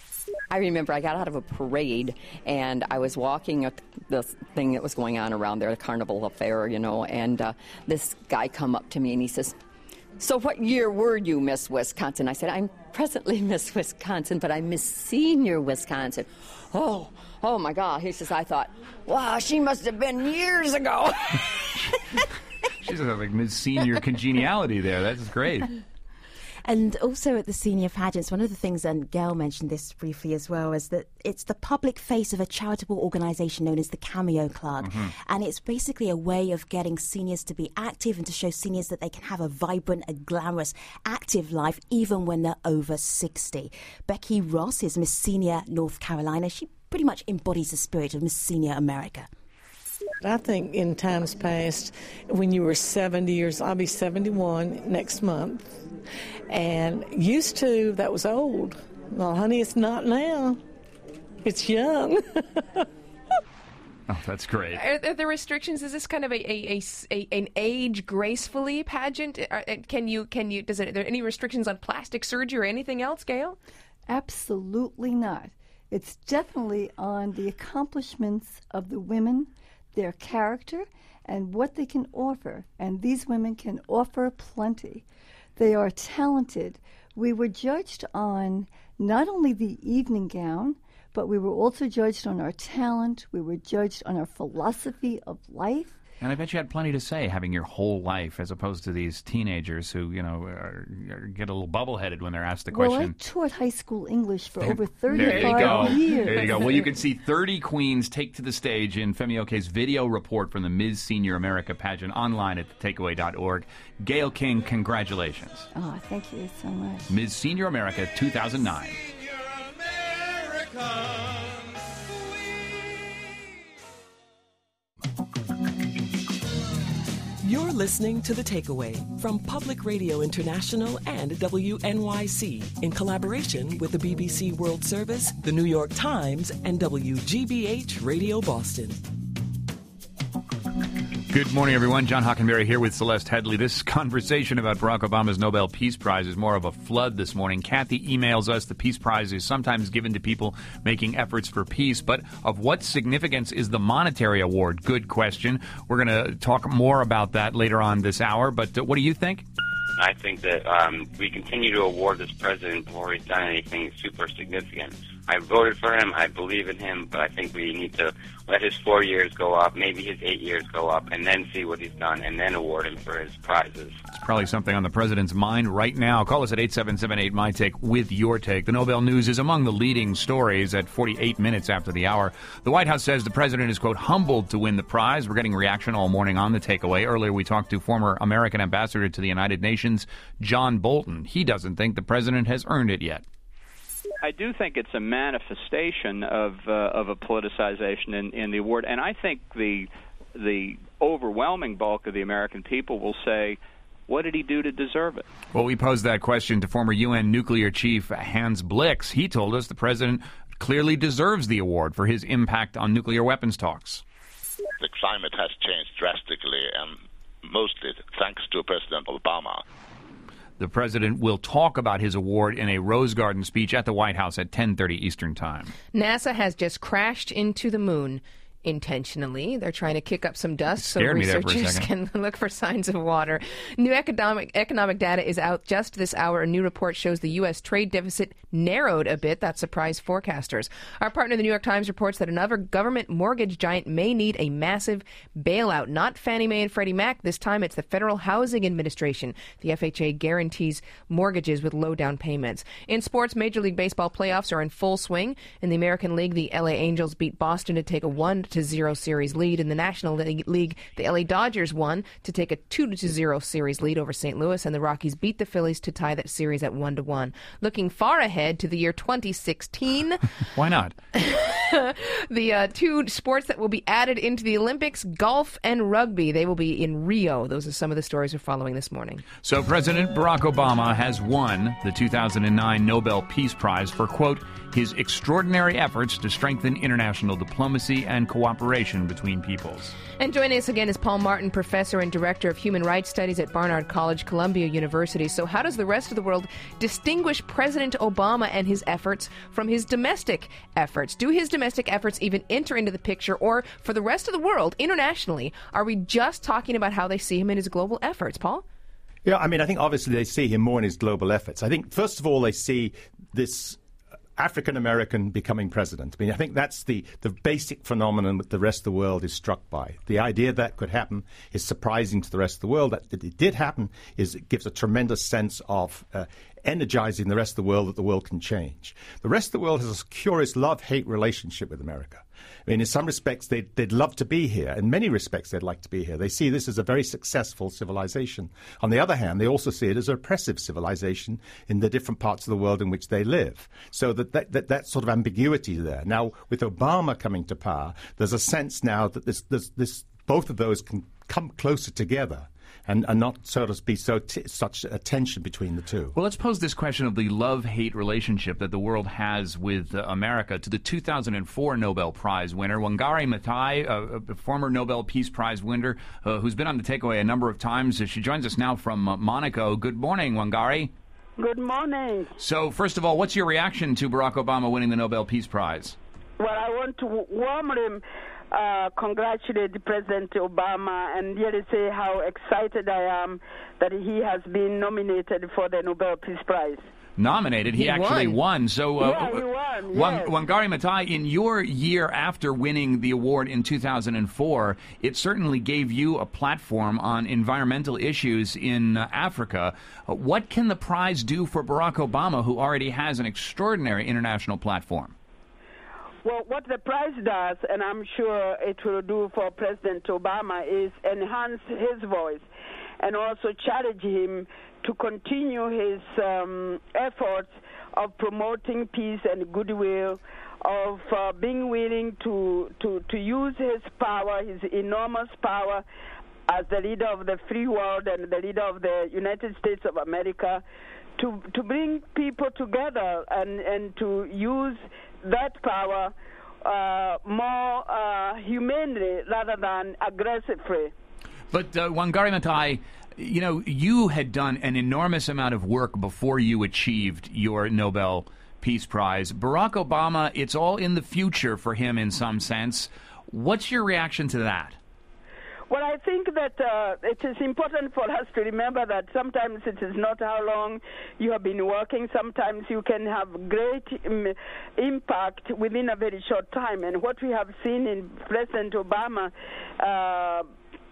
I remember I got out of a parade and I was walking at the thing that was going on around there, the carnival affair, you know, and uh, this guy come up to me and he says, "So what year were you Miss Wisconsin?" I said, "I'm presently Miss Wisconsin, but I'm Miss Senior Wisconsin." Oh, oh my God. He says, I thought, wow, she must have been years ago. She's like Miss Senior congeniality there. That's great. And also at the senior pageants, one of the things, and Gayle mentioned this briefly as well, is that it's the public face of a charitable organisation known as the Cameo Club. Mm-hmm. And it's basically a way of getting seniors to be active and to show seniors that they can have a vibrant, a glamorous, active life even when they're over sixty. Becky Ross is Miss Senior North Carolina. She pretty much embodies the spirit of Miss Senior America. I think in times past, when you were seventy years, I'll be seventy-one next month, and used to, that was old. Well, honey, it's not now. It's young. Oh, that's great. Are, are there restrictions? Is this kind of a, a, a, a an age gracefully pageant? Are, can you can you? Does it? Are there any restrictions on plastic surgery or anything else, Gayle? Absolutely not. It's definitely on the accomplishments of the women, their character, and what they can offer. And these women can offer plenty. They are talented. We were judged on not only the evening gown, but we were also judged on our talent. We were judged on our philosophy of life. And I bet you had plenty to say, having your whole life, as opposed to these teenagers who, you know, are, are, get a little bubble-headed when they're asked the question. Well, I taught high school English for over thirty-five there you go. years. There you go. Well, you can see thirty queens take to the stage in Femi Okay's video report from the Miz Senior America pageant online at the takeaway dot org. Gayle King, congratulations. Oh, thank you so much. Miz Senior America two thousand nine. You're listening to The Takeaway from Public Radio International and W N Y C in collaboration with the B B C World Service, the New York Times, and W G B H Radio Boston. Good morning, everyone. John Hockenberry here with Celeste Headley. This conversation about Barack Obama's Nobel Peace Prize is more of a flood this morning. Kathy emails us the Peace Prize is sometimes given to people making efforts for peace, but of what significance is the monetary award? Good question. We're going to talk more about that later on this hour, but uh, what do you think? I think that um, we continue to award this president before he's done anything super significant. I voted for him. I believe in him, but I think we need to let his four years go up, maybe his eight years go up, and then see what he's done, and then award him for his prizes. It's probably something on the president's mind right now. Call us at eight seven seven eight, M Y Take with your take. The Nobel News is among the leading stories at forty-eight minutes after the hour. The White House says the president is, quote, humbled to win the prize. We're getting reaction all morning on The Takeaway. Earlier, we talked to former American ambassador to the United Nations, John Bolton. He doesn't think the president has earned it yet. I do think it's a manifestation of uh, of a politicization in, in the award, and I think the the overwhelming bulk of the American people will say, what did he do to deserve it? Well, we posed that question to former U N nuclear chief Hans Blix. He told us the president clearly deserves the award for his impact on nuclear weapons talks. The climate has changed drastically, and mostly thanks to President Obama. The president will talk about his award in a Rose Garden speech at the White House at ten thirty Eastern Time. NASA has just crashed into the moon intentionally. They're trying to kick up some dust so researchers can look for signs of water. New economic economic data is out just this hour. A new report shows the U S trade deficit narrowed a bit. That surprised forecasters. Our partner, the New York Times, reports that another government mortgage giant may need a massive bailout. Not Fannie Mae and Freddie Mac. This time it's the Federal Housing Administration. The F H A guarantees mortgages with low down payments. In sports, Major League Baseball playoffs are in full swing. In the American League, the L A Angels beat Boston to take a one to zero series lead. In the National League, the L A Dodgers won to take a two to zero series lead over Saint Louis, and the Rockies beat the Phillies to tie that series at one to one. Looking far ahead to the year twenty sixteen. Why not? The uh, two sports that will be added into the Olympics, golf and rugby. They will be in Rio. Those are some of the stories we're following this morning. So President Barack Obama has won the two thousand nine Nobel Peace Prize for, quote, his extraordinary efforts to strengthen international diplomacy and cooperation between peoples. And joining us again is Paul Martin, professor and director of human rights studies at Barnard College, Columbia University. So how does the rest of the world distinguish President Obama and his efforts from his domestic efforts? Do his domestic efforts even enter into the picture? Or for the rest of the world, internationally, are we just talking about how they see him in his global efforts? Paul? Yeah, I mean, I think obviously they see him more in his global efforts. I think, first of all, they see this African-American becoming president. I mean, I think that's the, the basic phenomenon that the rest of the world is struck by. The idea that could happen is surprising to the rest of the world. That, that it did happen is it gives a tremendous sense of uh, energizing the rest of the world that the world can change. The rest of the world has a curious love-hate relationship with America. I mean, in some respects, they'd, they'd love to be here. In many respects, they'd like to be here. They see this as a very successful civilization. On the other hand, they also see it as an oppressive civilization in the different parts of the world in which they live. So that that, that, that sort of ambiguity there. Now, with Obama coming to power, there's a sense now that this, this, this both of those can come closer together. And, and not, so to speak, so t- such a tension between the two. Well, let's pose this question of the love-hate relationship that the world has with uh, America to the two thousand four Nobel Prize winner, Wangari Maathai, uh, a former Nobel Peace Prize winner, uh, who's been on The Takeaway a number of times. She joins us now from uh, Monaco. Good morning, Wangari. Good morning. So, first of all, what's your reaction to Barack Obama winning the Nobel Peace Prize? Well, I want to warmly Uh, congratulate President Obama and really say how excited I am that he has been nominated for the Nobel Peace Prize. Nominated? He, he actually won. won. So, uh, yeah, he won. Yes. Wangari Maathai, in your year after winning the award in two thousand four, it certainly gave you a platform on environmental issues in uh, Africa. Uh, what can the prize do for Barack Obama, who already has an extraordinary international platform? Well, what the prize does, and I'm sure it will do for President Obama, is enhance his voice and also challenge him to continue his um, efforts of promoting peace and goodwill, of uh, being willing to, to, to use his power, his enormous power, as the leader of the free world and the leader of the United States of America, to to bring people together and, and to use that power uh, more uh, humanely rather than aggressively. But uh, Wangari Maathai, you know, you had done an enormous amount of work before you achieved your Nobel Peace Prize. Barack Obama, it's all in the future for him in some sense. What's your reaction to that? Well, I think that uh, it is important for us to remember that sometimes it is not how long you have been working. Sometimes you can have great um, impact within a very short time. And what we have seen in President Obama, uh,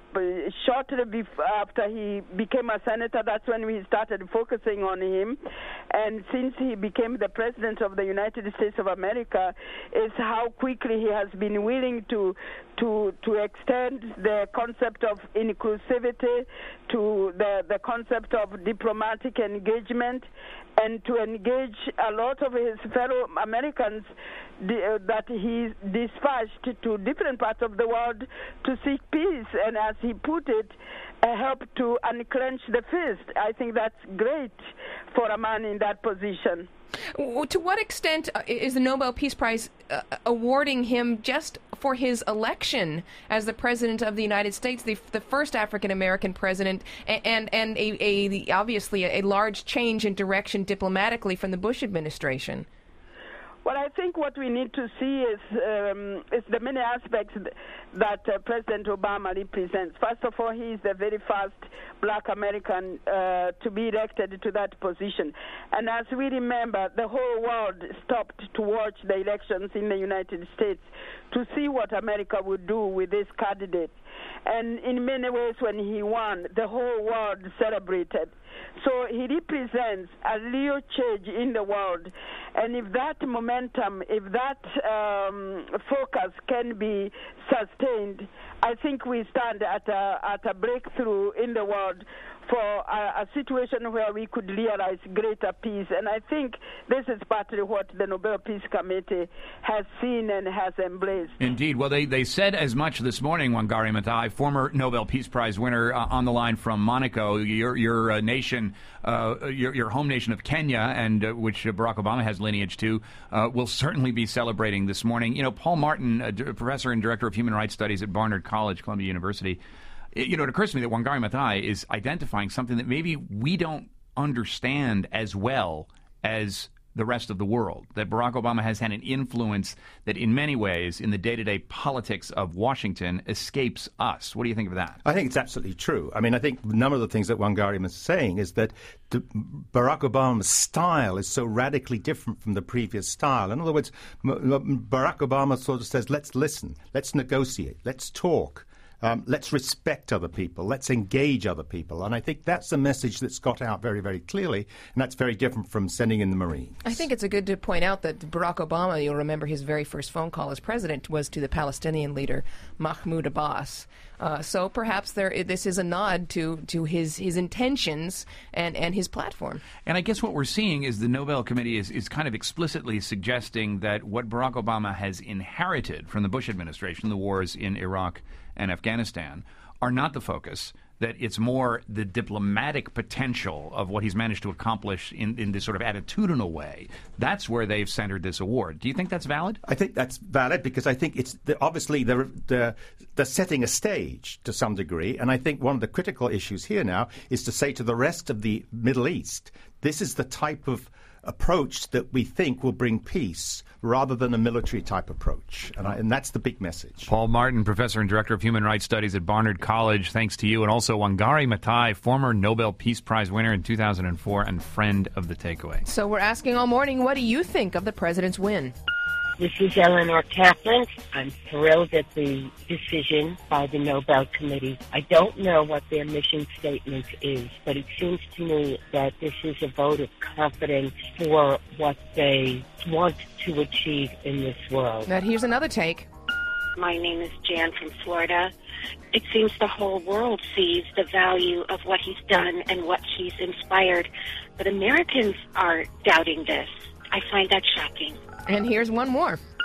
shortly before, after he became a senator, that's when we started focusing on him. And since he became the president of the United States of America, is how quickly he has been willing to to to extend the concept of inclusivity to the, the concept of diplomatic engagement, and to engage a lot of his fellow Americans uh, that he dispatched to different parts of the world to seek peace, and as he put it, uh, help to unclench the fist. I think that's great for a man in that position. To what extent is the Nobel Peace Prize uh, awarding him just for his election as the President of the United States, the, the first African-American president, and, and a, a, obviously a large change in direction diplomatically from the Bush administration? Well, I think what we need to see is um, is the many aspects th- that uh, President Obama represents. First of all, he is the very first black American uh, to be elected to that position. And as we remember, the whole world stopped to watch the elections in the United States to see what America would do with this candidate. And in many ways, when he won, the whole world celebrated. So he represents a real change in the world. And if that momentum, if that um, focus can be sustained, I think we stand at a, at a breakthrough in the world for a, a situation where we could realize greater peace. And I think this is partly what the Nobel Peace Committee has seen and has embraced. Indeed. Well, they, they said as much this morning, Wangari Maathai, former Nobel Peace Prize winner, uh, on the line from Monaco, your, your uh, nation, uh, your, your home nation of Kenya, and uh, which Barack Obama has lineage to, uh, will certainly be celebrating this morning. You know, Paul Martin, uh, professor and director of human rights studies at Barnard College, Columbia University, you know, it occurs to me that Wangari Maathai is identifying something that maybe we don't understand as well as the rest of the world, that Barack Obama has had an influence that in many ways in the day-to-day politics of Washington escapes us. What do you think of that? I think it's absolutely true. I mean, I think a number of the things that Wangari was saying is that the, Barack Obama's style is so radically different from the previous style. In other words, M- Barack Obama sort of says, let's listen, let's negotiate, let's talk. Um, let's respect other people. Let's engage other people. And I think that's a message that's got out very, very clearly, and that's very different from sending in the Marines. I think it's a good to point out that Barack Obama, you'll remember his very first phone call as president was to the Palestinian leader, Mahmoud Abbas. Uh, so perhaps there, this is a nod to, to his, his intentions and, and his platform. And I guess what we're seeing is the Nobel Committee is, is kind of explicitly suggesting that what Barack Obama has inherited from the Bush administration, the wars in Iraq and Afghanistan, are not the focus, that it's more the diplomatic potential of what he's managed to accomplish in, in this sort of attitudinal way. That's where they've centered this award. Do you think that's valid? I think that's valid because I think it's the, obviously they're, they're, they're setting a stage to some degree, and I think one of the critical issues here now is to say to the rest of the Middle East, this is the type of approach that we think will bring peace rather than a military type approach. And, I, and that's the big message. Paul Martin, professor and director of human rights studies at Barnard College, thanks to you. And also Wangari Maathai, former Nobel Peace Prize winner in two thousand four and friend of The Takeaway. So we're asking all morning, what do you think of the president's win? This is Eleanor Kaplan. I'm thrilled at the decision by the Nobel Committee. I don't know what their mission statement is, but it seems to me that this is a vote of confidence for what they want to achieve in this world. Now, here's another take. My name is Jan from Florida. It seems the whole world sees the value of what he's done and what he's inspired, but Americans are doubting this. I find that shocking. And here's one more.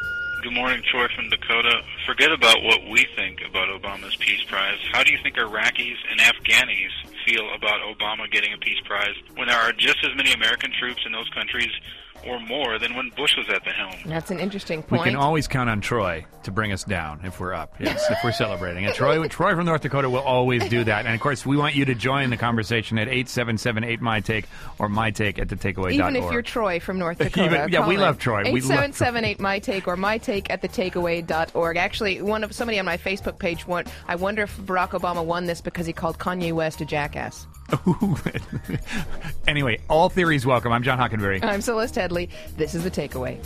Good morning, Troy from Dakota. Forget about what we think about Obama's Peace Prize. How do you think Iraqis and Afghanis feel about Obama getting a Peace Prize when there are just as many American troops in those countries or more than when Bush was at the helm? That's an interesting We point. can always count on Troy to bring us down if we're up, yes, if we're celebrating. And Troy, Troy from North Dakota will always do that. And, of course, we want you to join the conversation at eight seven seven eight my take or mytake at the takeaway dot org. Even if you're Troy from North Dakota. Even, yeah, we love Troy. We eight love seven seven eight my take or my take at the takeaway dot org. Actually, one of somebody on my Facebook page, won, I wonder if Barack Obama won this because he called Kanye West a jackass. Anyway, all theories welcome. I'm John Hockenberry. I'm Celeste Headley. This is The Takeaway.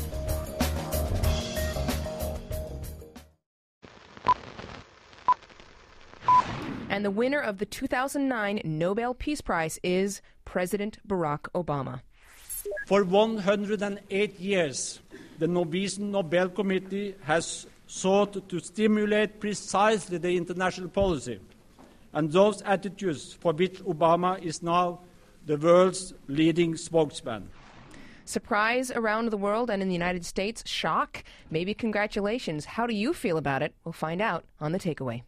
And the winner of the two thousand nine Nobel Peace Prize is President Barack Obama. For one hundred eight years, the Norwegian Nobel Committee has sought to stimulate precisely the international policy and those attitudes for which Obama is now the world's leading spokesman. Surprise around the world and in the United States? Shock? Maybe congratulations. How do you feel about it? We'll find out on The Takeaway.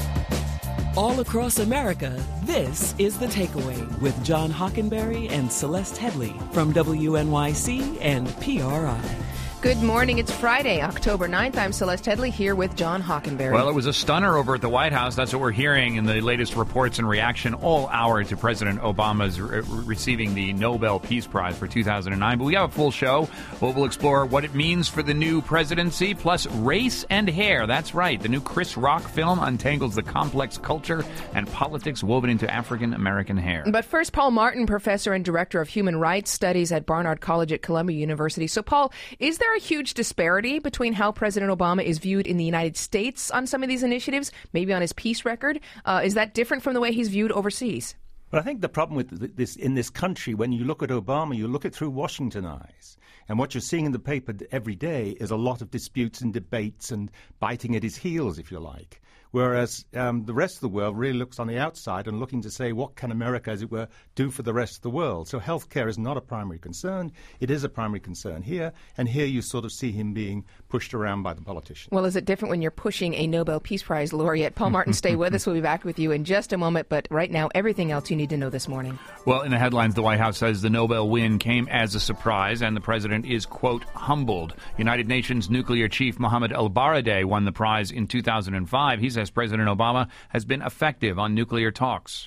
All across America, this is The Takeaway with John Hockenberry and Celeste Headley from W N Y C and P R I. Good morning. It's Friday, October ninth. I'm Celeste Headley here with John Hockenberry. Well, it was a stunner over at the White House. That's what we're hearing in the latest reports and reaction all hour to President Obama's re- receiving the Nobel Peace Prize for two thousand nine. But we have a full show. Well, we'll explore what it means for the new presidency, plus race and hair. That's right. The new Chris Rock film untangles the complex culture and politics woven into African-American hair. But first, Paul Martin, professor and director of human rights studies at Barnard College at Columbia University. So, Paul, is there a huge disparity between how President Obama is viewed in the United States on some of these initiatives, maybe on his peace record? Uh, is that different from the way he's viewed overseas? But I think the problem with this in this country, when you look at Obama, you look at it through Washington eyes. And what you're seeing in the paper every day is a lot of disputes and debates and biting at his heels, if you like. Whereas um, the rest of the world really looks on the outside and looking to say, what can America, as it were, do for the rest of the world? So healthcare is not a primary concern. It is a primary concern here. And here you sort of see him being pushed around by the politicians. Well, is it different when you're pushing a Nobel Peace Prize laureate? Paul Martin, stay with us. We'll be back with you in just a moment. But right now, everything else you need to know this morning. Well, in the headlines, the White House says the Nobel win came as a surprise, and the president is, quote, humbled. United Nations nuclear chief Mohammed El-Baradei won the prize in two thousand five. He says President Obama has been effective on nuclear talks.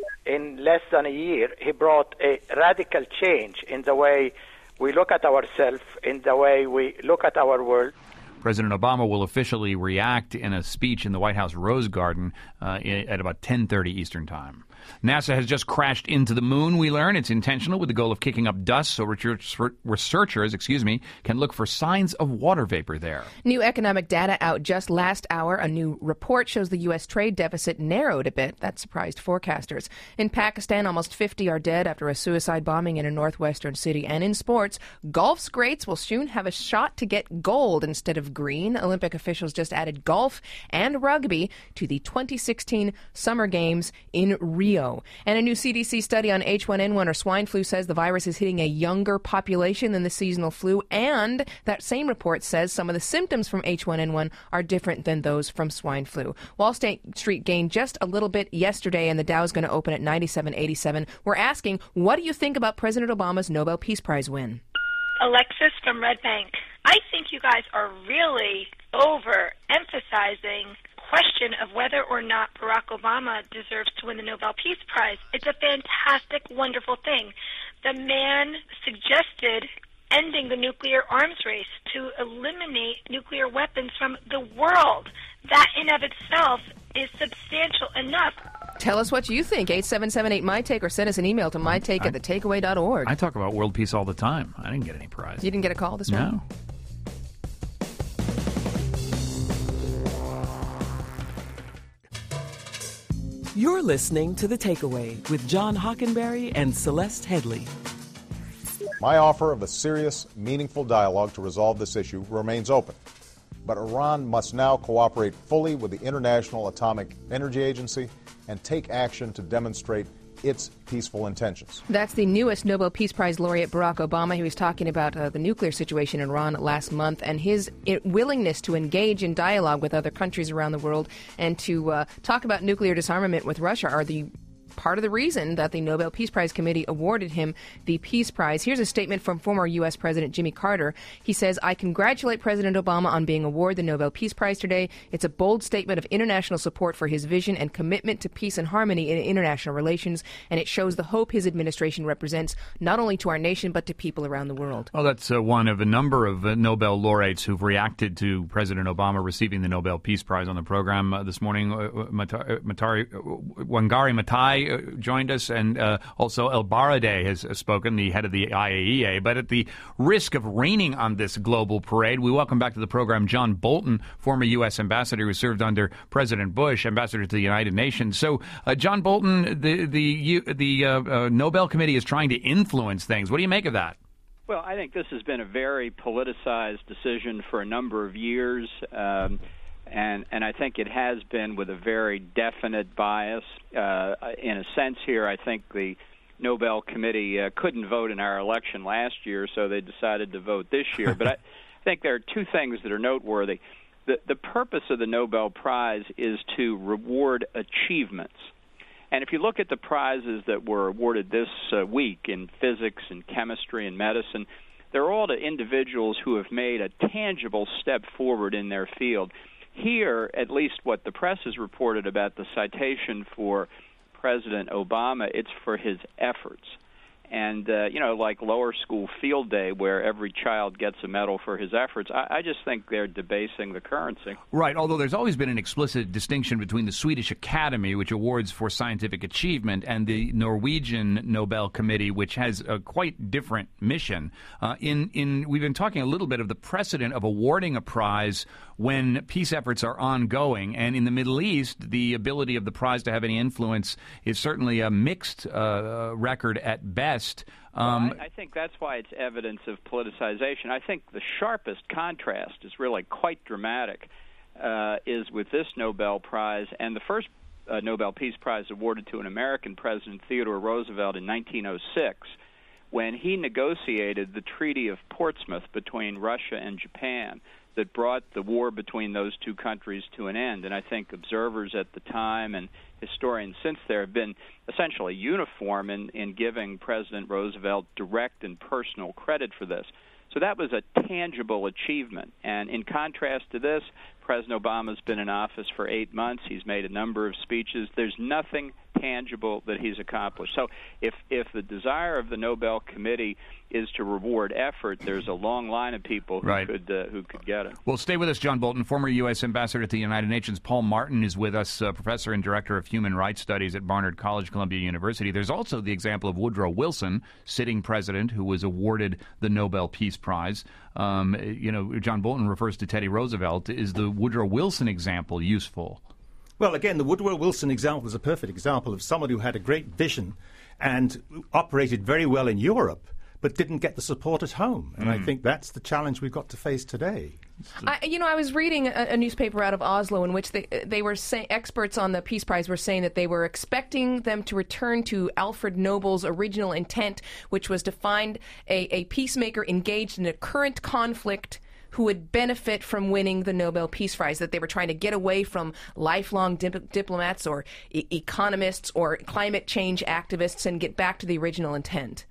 In less than a year, he brought a radical change in the way we look at ourselves, in the way we look at our world. President Obama will officially react in a speech in the White House Rose Garden uh, at about ten thirty Eastern Time. NASA has just crashed into the moon, we learn. It's intentional with the goal of kicking up dust so research, researchers excuse me, can look for signs of water vapor there. New economic data out just last hour. A new report shows the U S trade deficit narrowed a bit. That surprised forecasters. In Pakistan, almost fifty are dead after a suicide bombing in a northwestern city. And in sports, golf's greats will soon have a shot to get gold instead of green. Olympic officials just added golf and rugby to the twenty sixteen Summer Games in Rio. And a new C D C study on H one N one or swine flu says the virus is hitting a younger population than the seasonal flu. And that same report says some of the symptoms from H one N one are different than those from swine flu. Wall Street gained just a little bit yesterday, and the Dow is going to open at ninety-seven eighty-seven. We're asking, what do you think about President Obama's Nobel Peace Prize win? Alexis from Red Bank. I think you guys are really overemphasizing question of whether or not Barack Obama deserves to win the Nobel Peace Prize. It's a fantastic, wonderful thing. The man suggested ending the nuclear arms race to eliminate nuclear weapons from the world. That in of itself is substantial enough. Tell us what you think. eight seven seven eight my take or send us an email to mytake at the takeaway dot org. I talk about world peace all the time. I didn't get any prize. You didn't get a call this morning? No. You're listening to The Takeaway with John Hockenberry and Celeste Headley. My offer of a serious, meaningful dialogue to resolve this issue remains open. But Iran must now cooperate fully with the International Atomic Energy Agency and take action to demonstrate its peaceful intentions. That's the newest Nobel Peace Prize laureate, Barack Obama. He was talking about uh, the nuclear situation in Iran last month and his I- willingness to engage in dialogue with other countries around the world and to uh, talk about nuclear disarmament with Russia are the part of the reason that the Nobel Peace Prize Committee awarded him the Peace Prize. Here's a statement from former U S. President Jimmy Carter. He says, "I congratulate President Obama on being awarded the Nobel Peace Prize today. It's a bold statement of international support for his vision and commitment to peace and harmony in international relations, and it shows the hope his administration represents not only to our nation but to people around the world." Well, that's uh, one of a number of uh, Nobel laureates who've reacted to President Obama receiving the Nobel Peace Prize on the program uh, this morning. Uh, Matari, Matari, uh, Wangari Maathai Uh, joined us, and uh, also El Baradei has uh, spoken, the head of the I A E A. But at the risk of raining on this global parade, we welcome back to the program John Bolton, former U S ambassador who served under President Bush, ambassador to the United Nations. So, uh, John Bolton, the the you, the uh, uh, Nobel Committee is trying to influence things. What do you make of that? Well, I think this has been a very politicized decision for a number of years. Um, And, and I think it has been with a very definite bias. Uh, in a sense here, I think the Nobel Committee uh, couldn't vote in our election last year, so they decided to vote this year. But I think there are two things that are noteworthy. The, the purpose of the Nobel Prize is to reward achievements. And if you look at the prizes that were awarded this uh, week in physics and chemistry and medicine, they're all to individuals who have made a tangible step forward in their field. Here, at least what the press has reported about the citation for President Obama, it's for his efforts. And, uh, you know, like lower school field day where every child gets a medal for his efforts, I, I just think they're debasing the currency. Right, although there's always been an explicit distinction between the Swedish Academy, which awards for scientific achievement, and the Norwegian Nobel Committee, which has a quite different mission. Uh, in, in We've been talking a little bit of the precedent of awarding a prize when peace efforts are ongoing, and in the Middle East, the ability of the prize to have any influence is certainly a mixed uh, record at best. Um, well, I, I think that's why it's evidence of politicization. I think the sharpest contrast is really quite dramatic, uh, is with this Nobel Prize and the first uh, Nobel Peace Prize awarded to an American president, Theodore Roosevelt, in nineteen oh six, when he negotiated the Treaty of Portsmouth between Russia and Japan that brought the war between those two countries to an end. And I think observers at the time and historians since there have been essentially uniform in, in giving President Roosevelt direct and personal credit for this. So that was a tangible achievement. And in contrast to this, President Obama's been in office for eight months. He's made a number of speeches. There's nothing tangible that he's accomplished. So if if the desire of the Nobel Committee is to reward effort, there's a long line of people who right. could uh, who could get it. Well, stay with us, John Bolton, former U S ambassador to the United Nations. Paul Martin is with us, uh, professor and director of human rights studies at Barnard College, Columbia University. There's also the example of Woodrow Wilson, sitting president, who was awarded the Nobel Peace Prize. Um, you know, John Bolton refers to Teddy Roosevelt. Is the Woodrow Wilson example useful? Well, again, the Woodrow Wilson example is a perfect example of someone who had a great vision and operated very well in Europe, but didn't get the support at home. And mm. I think that's the challenge we've got to face today. I, you know, I was reading a, a newspaper out of Oslo in which they they were say, experts on the Peace Prize were saying that they were expecting them to return to Alfred Nobel's original intent, which was to find a, a peacemaker engaged in a current conflict who would benefit from winning the Nobel Peace Prize, that they were trying to get away from lifelong dip- diplomats or e- economists or climate change activists and get back to the original intent.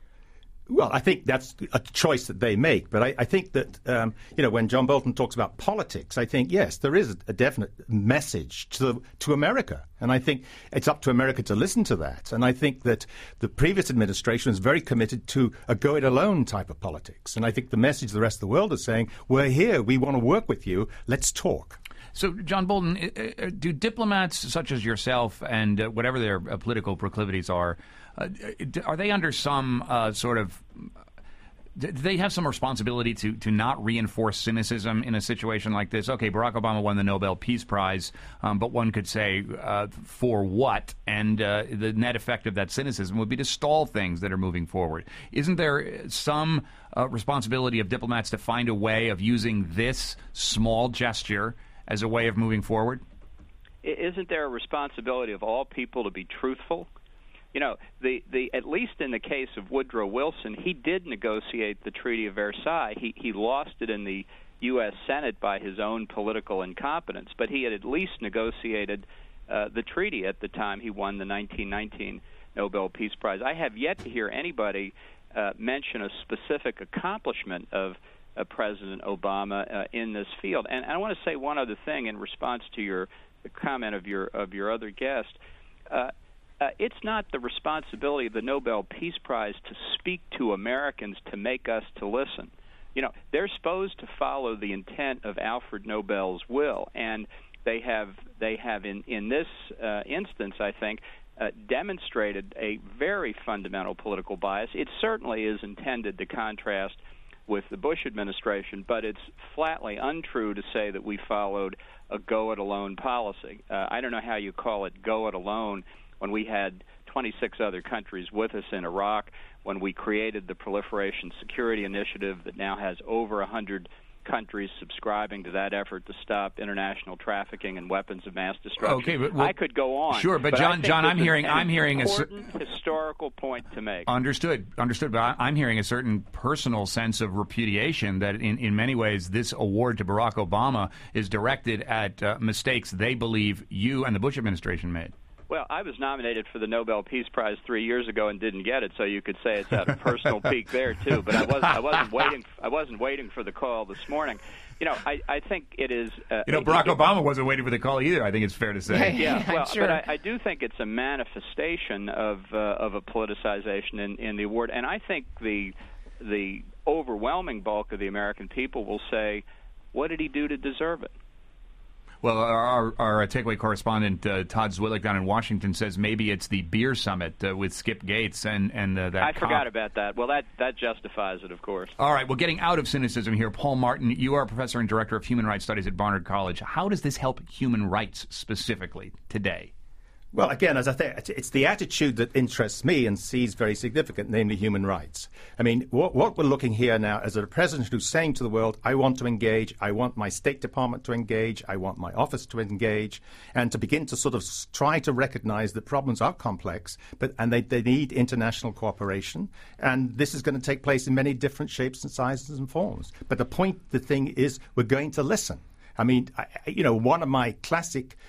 Well, I think that's a choice that they make. But I, I think that, um, you know, when John Bolton talks about politics, I think, yes, there is a definite message to the, to America. And I think it's up to America to listen to that. And I think that the previous administration is very committed to a go-it-alone type of politics. And I think the message the rest of the world is saying, we're here, we want to work with you, let's talk. So, John Bolton, do diplomats such as yourself and uh, whatever their uh, political proclivities are, uh, are they under some uh, sort of do they have some responsibility to, to not reinforce cynicism in a situation like this? Okay, Barack Obama won the Nobel Peace Prize, um, but one could say uh, for what? And uh, the net effect of that cynicism would be to stall things that are moving forward. Isn't there some uh, responsibility of diplomats to find a way of using this small gesture as a way of moving forward? Isn't there a responsibility of all people to be truthful? You know, the, the at least in the case of Woodrow Wilson, he did negotiate the Treaty of Versailles. He he lost it in the U S Senate by his own political incompetence, but he had at least negotiated uh, the treaty at the time he won the nineteen nineteen Nobel Peace Prize. I have yet to hear anybody uh, mention a specific accomplishment of uh, President Obama uh, in this field. And, and I want to say one other thing in response to your the comment of your of your other guest. Uh, Uh, it's not the responsibility of the Nobel Peace Prize to speak to Americans to make us to listen. You know, they're supposed to follow the intent of Alfred Nobel's will, and they have they have in in this uh, instance, I think, uh, demonstrated a very fundamental political bias. It certainly is intended to contrast with the Bush administration, but it's flatly untrue to say that we followed a go-it-alone policy. Uh, I don't know how you call it go-it-alone when we had twenty-six other countries with us in Iraq, when we created the Proliferation Security Initiative that now has over one hundred countries subscribing to that effort to stop international trafficking and weapons of mass destruction. Okay, but, well, I could go on. Sure, but, but John, John, I'm hearing, I'm hearing an a important historical point to make. Understood, understood. But I, I'm hearing a certain personal sense of repudiation that, in, in many ways, this award to Barack Obama is directed at uh, mistakes they believe you and the Bush administration made. Well, I was nominated for the Nobel Peace Prize three years ago and didn't get it, so you could say it's at a personal peak there too. But I wasn't. I wasn't waiting. I wasn't waiting for the call this morning. You know, I, I think it is. Uh, you know, Barack Obama wasn't waiting for the call either. I think it's fair to say. Yeah, well, sure. but I, I do think it's a manifestation of uh, of a politicization in, in the award, and I think the the overwhelming bulk of the American people will say, "What did he do to deserve it?" Well, our, our takeaway correspondent, uh, Todd Zwillick down in Washington, says maybe it's the beer summit uh, with Skip Gates and, and uh, that I cop. forgot about that. Well, that, that justifies it, of course. All right, well, getting out of cynicism here, Paul Martin, you are a professor and director of human rights studies at Barnard College. How does this help human rights specifically today? Well, again, as I think, it's the attitude that interests me and sees very significant, namely human rights. I mean, what, what we're looking here now is a president who's saying to the world, I want to engage, I want my State Department to engage, I want my office to engage, and to begin to sort of try to recognize that problems are complex, but and they, they need international cooperation. And this is going to take place in many different shapes and sizes and forms. But the point, the thing is, we're going to listen. I mean, I, you know, one of my classic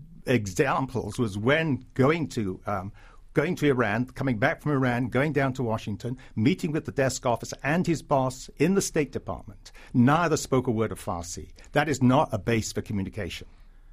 examples was when going to um, going to Iran, coming back from Iran, going down to Washington, meeting with the desk officer and his boss in the State Department. Neither spoke a word of Farsi. That is not a base for communication.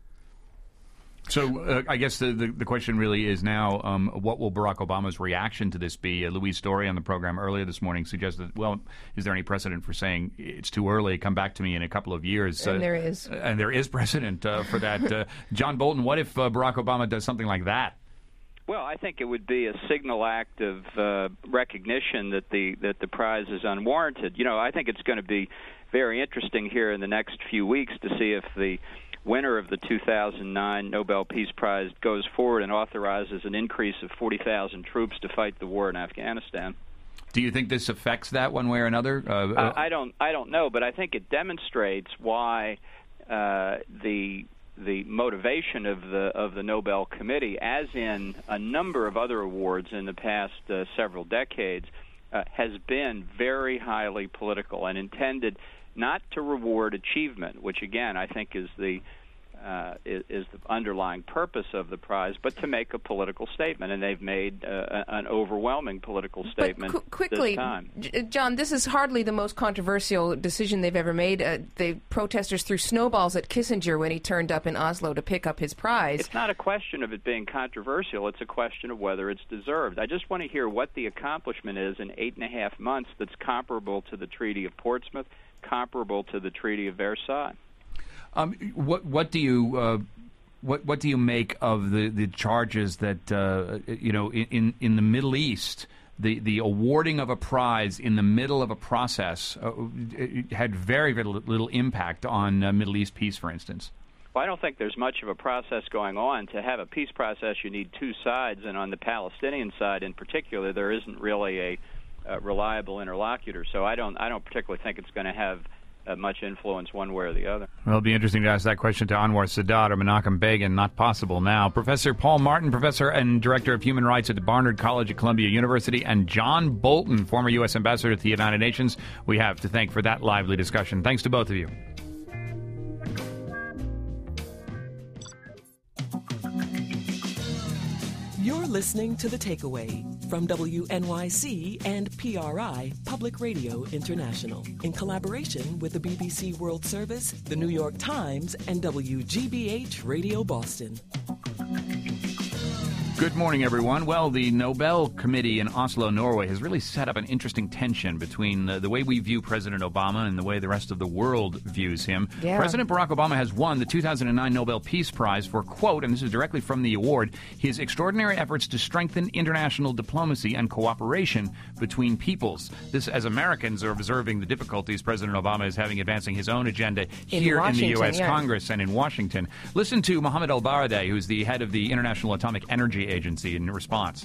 So uh, I guess the, the, the question really is now, um, what will Barack Obama's reaction to this be? Uh, Louise Story on the program earlier this morning suggested, well, is there any precedent for saying it's too early, come back to me in a couple of years? And uh, there is. And there is precedent uh, for that. Uh, John Bolton, what if uh, Barack Obama does something like that? Well, I think it would be a signal act of uh, recognition that the that the prize is unwarranted. You know, I think it's going to be very interesting here in the next few weeks to see if the winner of the two thousand nine Nobel Peace Prize goes forward and authorizes an increase of forty thousand troops to fight the war in Afghanistan. Do you think this affects that one way or another? Uh, uh, I don't. I don't know, but I think it demonstrates why uh, the the motivation of the of the Nobel Committee, as in a number of other awards in the past uh, several decades, uh, has been very highly political and intended not to reward achievement, which again I think is the uh, is, is the underlying purpose of the prize, but to make a political statement, and they've made uh, an overwhelming political statement but qu- quickly, this time. J- John, this is hardly the most controversial decision they've ever made. Uh, the protesters threw snowballs at Kissinger when he turned up in Oslo to pick up his prize. It's not a question of it being controversial. It's a question of whether it's deserved. I just want to hear what the accomplishment is in eight and a half months that's comparable to the Treaty of Portsmouth, comparable to the Treaty of Versailles. Um, what what do you uh, what what do you make of the, the charges that uh, you know in in the Middle East, the the awarding of a prize in the middle of a process uh, had very very little impact on uh, Middle East peace, for instance? Well, I don't think there's much of a process going on. To have a peace process, you need two sides, and on the Palestinian side, in particular, there isn't really a uh, reliable interlocutor. So I don't I don't particularly think it's going to have uh, much influence one way or the other. Well, it'll be interesting to ask that question to Anwar Sadat or Menachem Begin. Not possible now. Professor Paul Martin, Professor and Director of Human Rights at Barnard College at Columbia University, and John Bolton, former U S Ambassador to the United Nations, we have to thank for that lively discussion. Thanks to both of you. You're listening to The Takeaway from W N Y C and P R I Public Radio International in collaboration with the B B C World Service, the New York Times, and W G B H Radio Boston. Good morning, everyone. Well, the Nobel Committee in Oslo, Norway, has really set up an interesting tension between uh, the way we view President Obama and the way the rest of the world views him. Yeah. President Barack Obama has won the two thousand nine Nobel Peace Prize for, quote, and this is directly from the award, his extraordinary efforts to strengthen international diplomacy and cooperation between peoples. This, as Americans are observing the difficulties President Obama is having advancing his own agenda In here in the U S yeah. Congress and in Washington. Listen to Mohammed El-Baradei, who's the head of the International Atomic Energy Agency, in response.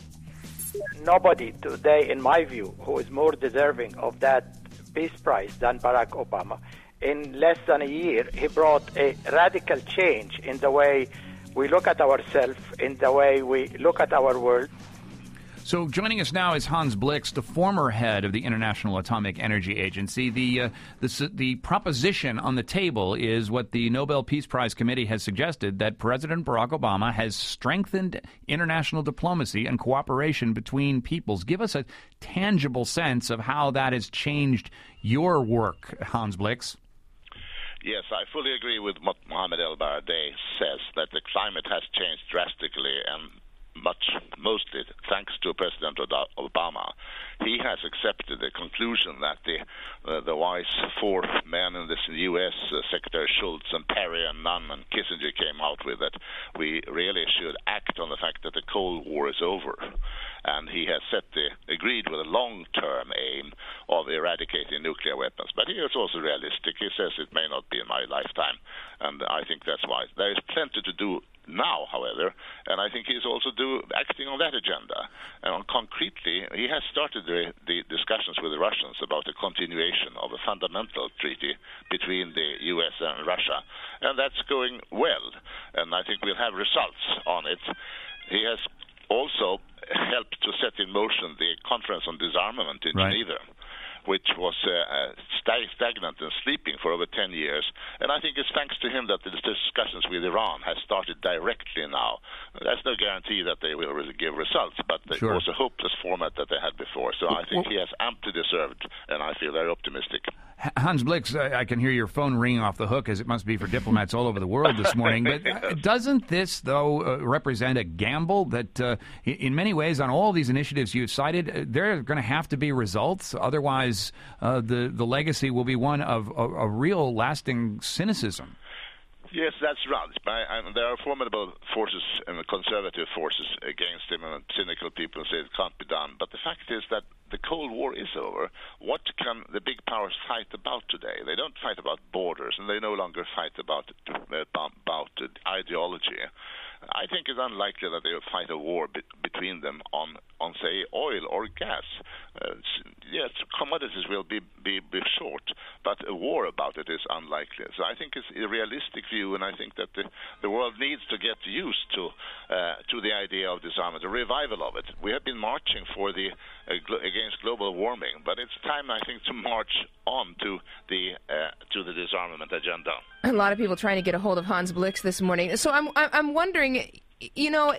Nobody today, in my view, who is more deserving of that Peace Prize than Barack Obama. In less than a year, he brought a radical change in the way we look at ourselves, in the way we look at our world. So joining us now is Hans Blix, the former head of the International Atomic Energy Agency. The, uh, the the proposition on the table is what the Nobel Peace Prize Committee has suggested, that President Barack Obama has strengthened international diplomacy and cooperation between peoples. Give us a tangible sense of how that has changed your work, Hans Blix. Yes, I fully agree with what Mohammed El-Baradei says, that the climate has changed drastically, and much, mostly thanks to President Obama. He has accepted the conclusion that the uh, the wise four men in this U S, uh, Secretary Shultz and Perry and Nunn and Kissinger came out with, that we really should act on the fact that the Cold War is over. And he has set the, agreed with a long-term aim of eradicating nuclear weapons. But he is also realistic. He says it may not be in my lifetime, and I think that's wise. There is plenty to do now, however, and I think he's also do, acting on that agenda. And concretely, he has started the, the discussions with the Russians about the continuation of a fundamental treaty between the U S and Russia, and that's going well, and I think we'll have results on it. He has also helped to set in motion the Conference on Disarmament in Right. Geneva, which was uh, stag- stagnant and sleeping for over ten years. And I think it's thanks to him that the discussions with Iran has started directly now. There's no guarantee that they will really give results, but it Sure. was a hopeless format that they had before. So I think he has amply deserved, and I feel very optimistic. Hans Blix, I I can hear your phone ringing off the hook, as it must be for diplomats all over the world this morning. But uh, doesn't this, though, uh, represent a gamble that, uh, in- in many ways, on all these initiatives you've cited, uh, there are going to have to be results? Otherwise, uh, the the legacy will be one of a, a real, lasting cynicism. Yes, that's right. I, I, there are formidable forces and conservative forces against him, and cynical people say it can't be done. But the fact is that the Cold War is over. What can the big powers fight about today? They don't fight about borders, and they no longer fight about uh, about uh, ideology. I think it's unlikely that they will fight a war be- between them on, on, say, oil or gas. Uh, yes, commodities will be, be, be short, but a war about it is unlikely. So I think it's a realistic view, and I think that the, the world needs to get used to uh, to the idea of disarmament, a revival of it. We have been marching for the uh, glo- against global warming, but it's time, I think, to march on to the uh, to the disarmament agenda. A lot of people trying to get a hold of Hans Blix this morning. So I'm I'm wondering, you know,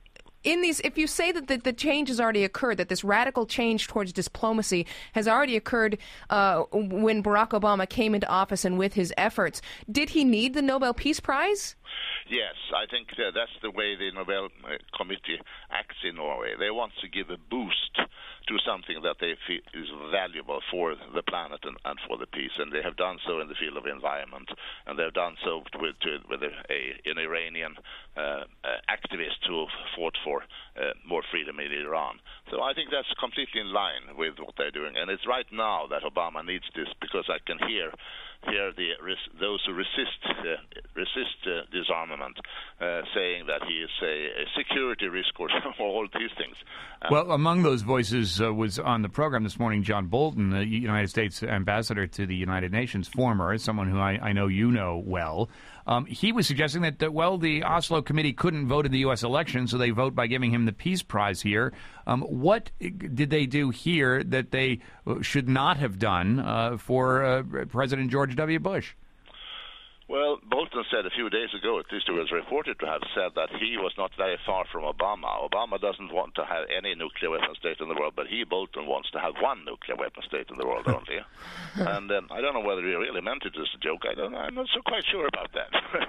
in these, if you say that the, the change has already occurred, that this radical change towards diplomacy has already occurred uh, when Barack Obama came into office and with his efforts, did he need the Nobel Peace Prize? Yes, I think uh, that's the way the Nobel uh, Committee acts in Norway. They want to give a boost to something that they feel is valuable for the planet and, and for the peace, and they have done so in the field of environment, and they've done so with, to, with a, a, an Iranian uh, uh, activist who fought for uh, more freedom in Iran. So I think that's completely in line with what they're doing, and it's right now that Obama needs this, because I can hear hear the those who resist uh, resist uh, disarmament uh, saying that he is a, a security risk or all these things. Um, well, among those voices uh, was on the program this morning John Bolton, the United States ambassador to the United Nations, former, someone who I, I know you know well. Um, he was suggesting that, that, well, the Oslo Committee couldn't vote in the U S election, so they vote by giving him the Peace Prize here. Um, what did they do here that they should not have done uh, for uh, President George W. Bush? Well, Bolton said a few days ago, at least he was reported to have said that he was not very far from Obama. Obama doesn't want to have any nuclear weapon state in the world, but he, Bolton, wants to have one nuclear weapon state in the world only. And um, I don't know whether he really meant it as a joke. I don't know. I'm not so quite sure about that.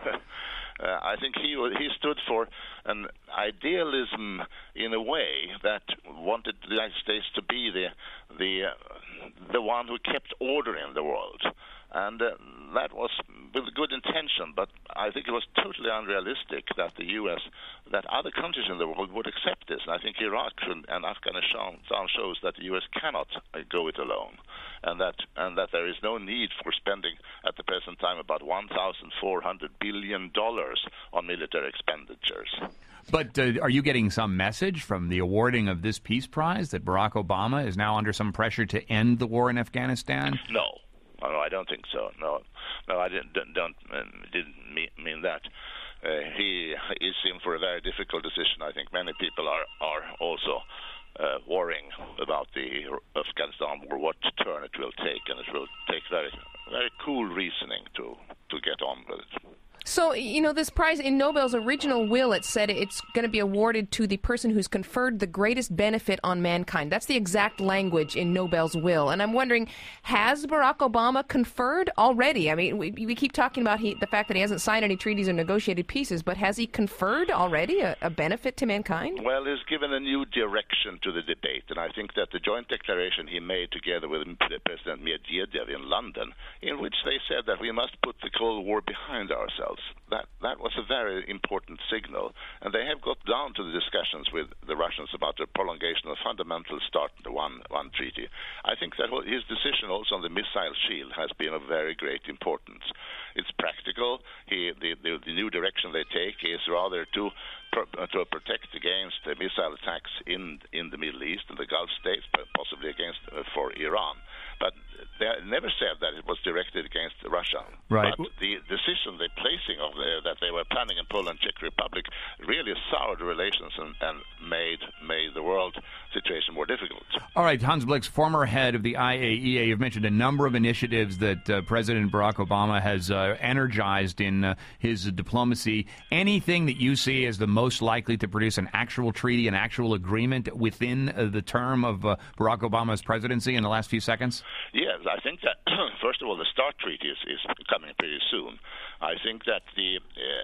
uh, I think he he stood for an idealism in a way that wanted the United States to be the the uh, the one who kept order in the world. And uh, that was with good intention, but I think it was totally unrealistic that the U S, that other countries in the world would accept this. And I think Iraq and Afghanistan shows that the U S cannot uh, go it alone, and that and that there is no need for spending at the present time about one thousand four hundred billion dollars on military expenditures. But uh, are you getting some message from the awarding of this Peace Prize that Barack Obama is now under some pressure to end the war in Afghanistan? No. No, I don't think so. No, no, I didn't don't um, didn't mean, mean that. Uh, he is in for a very difficult decision. I think many people are are also uh, worrying about the Afghanistan war, what turn it will take, and it will take very very cool reasoning to to get on with it. So, you know, this prize, in Nobel's original will, it said it's going to be awarded to the person who's conferred the greatest benefit on mankind. That's the exact language in Nobel's will. And I'm wondering, has Barack Obama conferred already? I mean, we, we keep talking about he, the fact that he hasn't signed any treaties or negotiated pieces, but has he conferred already a, a benefit to mankind? Well, he's given a new direction to the debate, and I think that the joint declaration he made together with President Medvedev in London, in which they said that we must put the Cold War behind ourselves, That that was a very important signal, and they have got down to the discussions with the Russians about the prolongation of fundamental start the one one treaty. I think that his decision also on the missile shield has been of very great importance. It's practical. He the the, the new direction they take is rather to to protect against the missile attacks in in the Middle East and the Gulf states, but possibly against uh, for Iran. But they never said that it was directed against Russia. Right. But the decision, the placing of the, that they were planning in Poland, Czech Republic, really soured relations and, and made made the world situation more difficult. All right, Hans Blix, former head of the I A E A, you've mentioned a number of initiatives that uh, President Barack Obama has uh, energized in uh, his diplomacy. Anything that you see as the most likely to produce an actual treaty, an actual agreement within uh, the term of uh, Barack Obama's presidency in the last few seconds? Yes, I think that, first of all, the START treaty is, is coming pretty soon. I think that the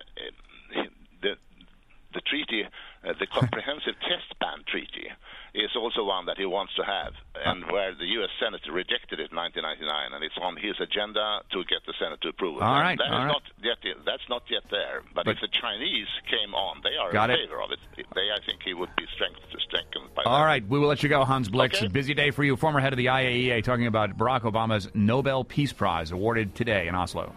uh, the, the treaty, uh, the Comprehensive Test Ban Treaty, is also one that he wants to have, and where the U S Senate rejected it in nineteen ninety-nine, and it's on his agenda to get the Senate to approve it. All right, that all is right. not yet, that's not yet there, but, But- if the Chinese came on, they are Got in it. favor of it. They, I think he would be strength, strengthened by All that. right, we will let you go, Hans Blix. Okay. Busy day for you. Former head of the I A E A talking about Barack Obama's Nobel Peace Prize awarded today in Oslo.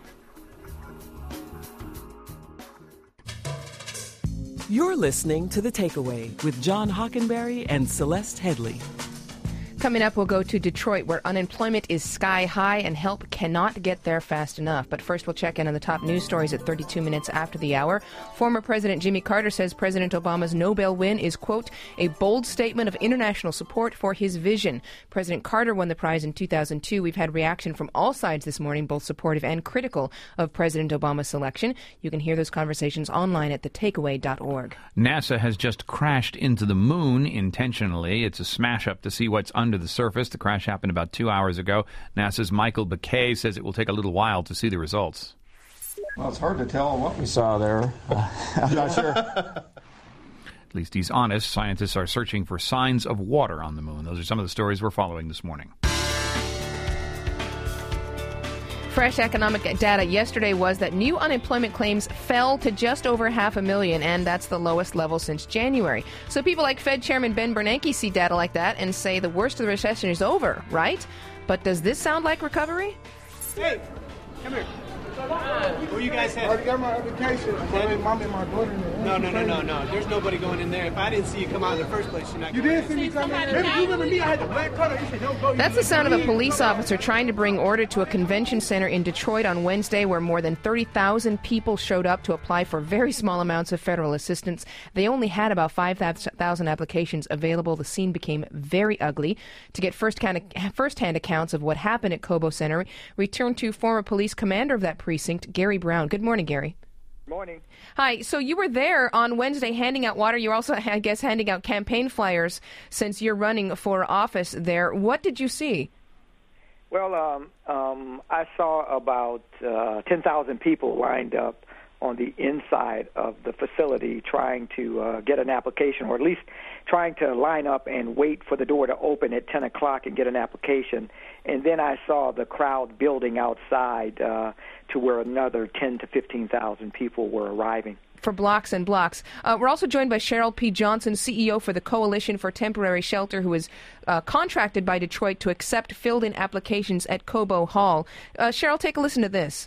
You're listening to The Takeaway with John Hockenberry and Celeste Headley. Coming up, we'll go to Detroit, where unemployment is sky high and help cannot get there fast enough. But first, we'll check in on the top news stories at thirty-two minutes after the hour. Former President Jimmy Carter says President Obama's Nobel win is, quote, a bold statement of international support for his vision. President Carter won the prize in two thousand two. We've had reaction from all sides this morning, both supportive and critical of President Obama's selection. You can hear those conversations online at the takeaway dot org. NASA has just crashed into the moon intentionally. It's a smash-up to see what's under the surface. The crash happened about two hours ago. NASA's Michael Buquet says it will take a little while to see the results. Well, it's hard to tell what we saw there. Uh, I'm not sure. At least he's honest. Scientists are searching for signs of water on the moon. Those are some of the stories we're following this morning. Fresh economic data yesterday was that new unemployment claims fell to just over half a million, and that's the lowest level since January. So people like Fed Chairman Ben Bernanke see data like that and say the worst of the recession is over, right? But does this sound like recovery? Hey, Come here. Where you guys headed? I already got my application. My mom and my daughter in there. No, no, no, no, no. There's nobody going in there. If I didn't see you come out in the first place, you're not You going did see me come in there. You remember me? I had the black color. You said, don't go. That's the sound of a police officer trying to bring order to a convention center in Detroit on Wednesday, where more than thirty thousand people showed up to apply for very small amounts of federal assistance. They only had about five thousand applications available. The scene became very ugly. To get first-hand, first-hand accounts of what happened at Cobo Center, we turn to former police commander of that precinct, Gary Brown. Good morning, Gary. Morning. Hi. So you were there on Wednesday handing out water. You're also, I guess, handing out campaign flyers since you're running for office there. What did you see? Well, um, um, I saw about uh, ten thousand people lined up on the inside of the facility trying to uh, get an application, or at least trying to line up and wait for the door to open at ten o'clock and get an application. And then I saw the crowd building outside uh, to where another ten to fifteen thousand people were arriving. For blocks and blocks. Uh, we're also joined by Cheryl P. Johnson, C E O for the Coalition for Temporary Shelter, who is uh, contracted by Detroit to accept filled-in applications at Cobo Hall. Uh, Cheryl, take a listen to this.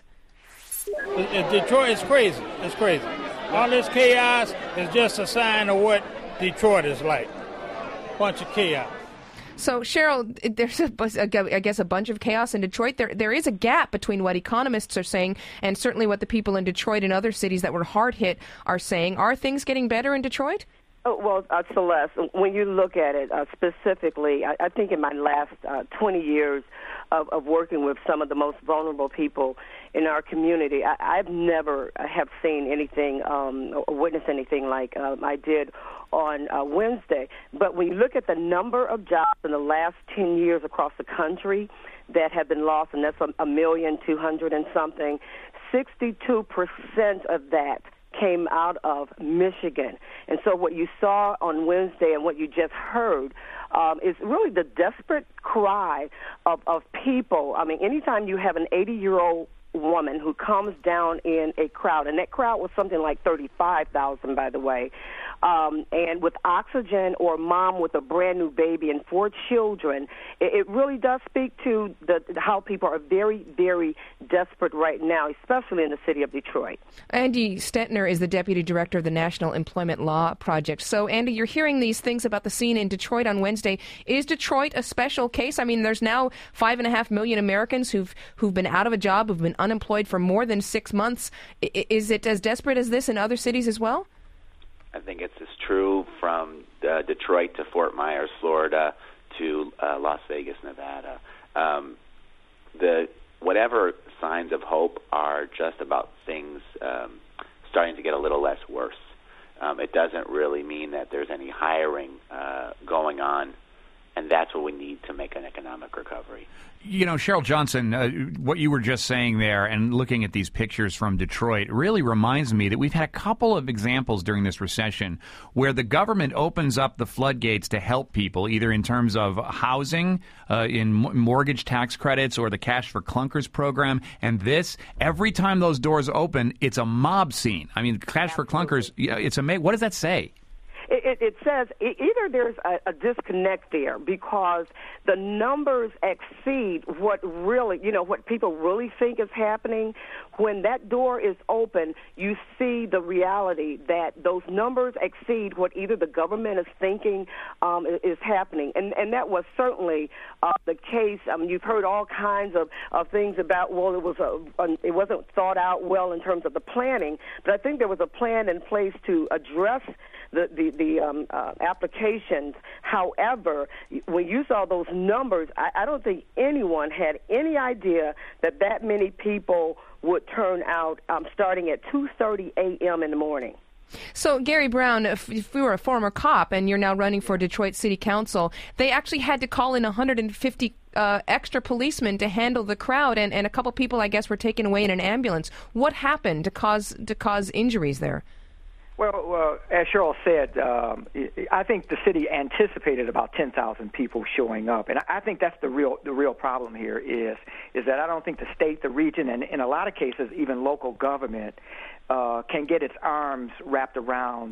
Detroit is crazy. It's crazy. All this chaos is just a sign of what Detroit is like. Bunch of chaos. So, Cheryl, there's, a, I guess, a bunch of chaos in Detroit. There, there is a gap between what economists are saying and certainly what the people in Detroit and other cities that were hard hit are saying. Are things getting better in Detroit? Oh, well, uh, Celeste, when you look at it uh, specifically, I, I think in my last uh, twenty years of, of working with some of the most vulnerable people in our community, I, I've never have seen anything um, or witnessed anything like um, I did on uh, Wednesday. But when you look at the number of jobs in the last ten years across the country that have been lost, and that's a, a million two hundred and something, sixty-two percent of that came out of Michigan. And so what you saw on Wednesday and what you just heard um, is really the desperate cry of, of people. I mean, anytime you have an eighty-year-old woman who comes down in a crowd, and that crowd was something like thirty-five thousand, by the way, um, and with oxygen, or a mom with a brand new baby and four children, it, it really does speak to the, how people are very, very desperate right now, especially in the city of Detroit. Andy Stettner is the Deputy Director of the National Employment Law Project. So, Andy, you're hearing these things about the scene in Detroit on Wednesday. Is Detroit a special case? I mean, there's now five and a half million Americans who've who've been out of a job, who've been unemployed for more than six months. Is it as desperate as this in other cities as well? I think it's as true from uh, Detroit to Fort Myers, Florida, to uh, Las Vegas, Nevada. Um, the whatever signs of hope are just about things um, starting to get a little less worse. Um, it doesn't really mean that there's any hiring uh, going on, and that's what we need to make an economic recovery. You know, Cheryl Johnson, uh, what you were just saying there and looking at these pictures from Detroit really reminds me that we've had a couple of examples during this recession where the government opens up the floodgates to help people, either in terms of housing, uh, in m- mortgage tax credits, or the Cash for Clunkers program. And this, every time those doors open, it's a mob scene. I mean, Cash for Clunkers, it's amazing. What does that say? It, it, it says either there's a, a disconnect there because the numbers exceed what really, you know, what people really think is happening. When that door is open, you see the reality that those numbers exceed what either the government is thinking um, is happening. And, and that was certainly uh, the case. I mean, you've heard all kinds of, of things about, well, it, was a, a, it wasn't thought out well in terms of the planning, but I think there was a plan in place to address the, the, the um, uh, applications. However, when you saw those numbers, I, I don't think anyone had any idea that that many people would turn out um, starting at two thirty a.m. in the morning. So, Gary Brown, if, if we were a former cop and you're now running for Detroit City Council, they actually had to call in one hundred fifty uh, extra policemen to handle the crowd, and, and a couple people, I guess, were taken away in an ambulance. What happened to cause to cause injuries there? Well, well, as Cheryl said, um, I think the city anticipated about ten thousand people showing up, and I think that's the real the real problem here is is that I don't think the state, the region, and in a lot of cases even local government uh, can get its arms wrapped around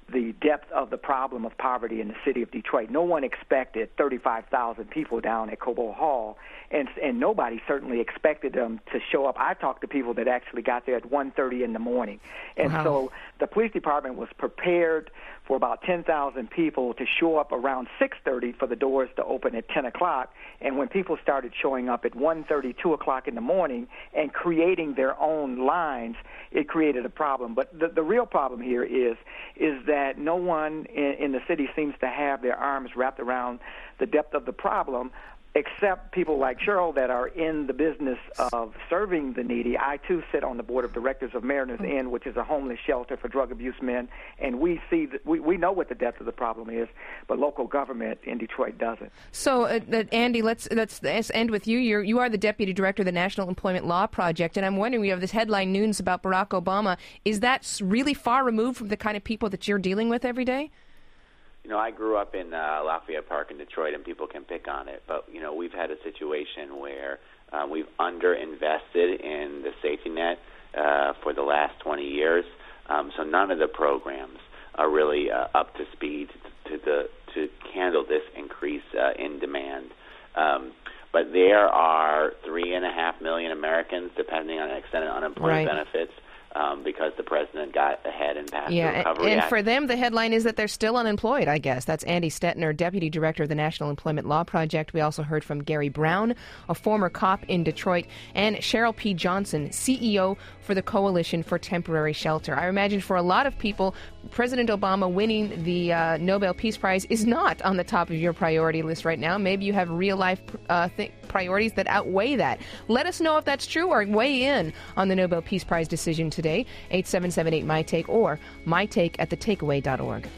the depth of the problem of poverty in the city of Detroit. No one expected thirty-five thousand people down at Cobo Hall, and and nobody certainly expected them to show up. I talked to people that actually got there at one thirty in the morning. And wow. so the police department was prepared for about ten thousand people to show up around six thirty for the doors to open at ten o'clock. And when people started showing up at one thirty, two o'clock in the morning and creating their own lines, it created a problem. But the, the real problem here is is that no one in, in the city seems to have their arms wrapped around the depth of the problem, except people like Cheryl that are in the business of serving the needy. I, too, sit on the board of directors of Mariners Inn, which is a homeless shelter for drug abuse men, and we see that we, we know what the depth of the problem is, but local government in Detroit doesn't. So, uh, uh, Andy, let's, let's let's end with you. You're, you are the deputy director of the National Employment Law Project, and I'm wondering, we have this headline news about Barack Obama. Is that really far removed from the kind of people that you're dealing with every day? You know, I grew up in uh, Lafayette Park in Detroit, and people can pick on it. But, you know, we've had a situation where uh, we've underinvested in the safety net uh, for the last twenty years. Um, so none of the programs are really uh, up to speed to the to handle this increase uh, in demand. Um, but there are three and a half million Americans, depending on extended unemployment right. benefits, Um, because the president got ahead and passed yeah, the Recovery and Act. for them, the headline is that they're still unemployed, I guess. That's Andy Stetner, Deputy Director of the National Employment Law Project. We also heard from Gary Brown, a former cop in Detroit, and Cheryl P. Johnson, C E O for the Coalition for Temporary Shelter. I imagine for a lot of people, President Obama winning the uh, Nobel Peace Prize is not on the top of your priority list right now. Maybe you have real-life uh, th- priorities that outweigh that. Let us know if that's true, or weigh in on the Nobel Peace Prize decision today, eight seven seven eight, M Y Take, or my take at the takeaway dot org.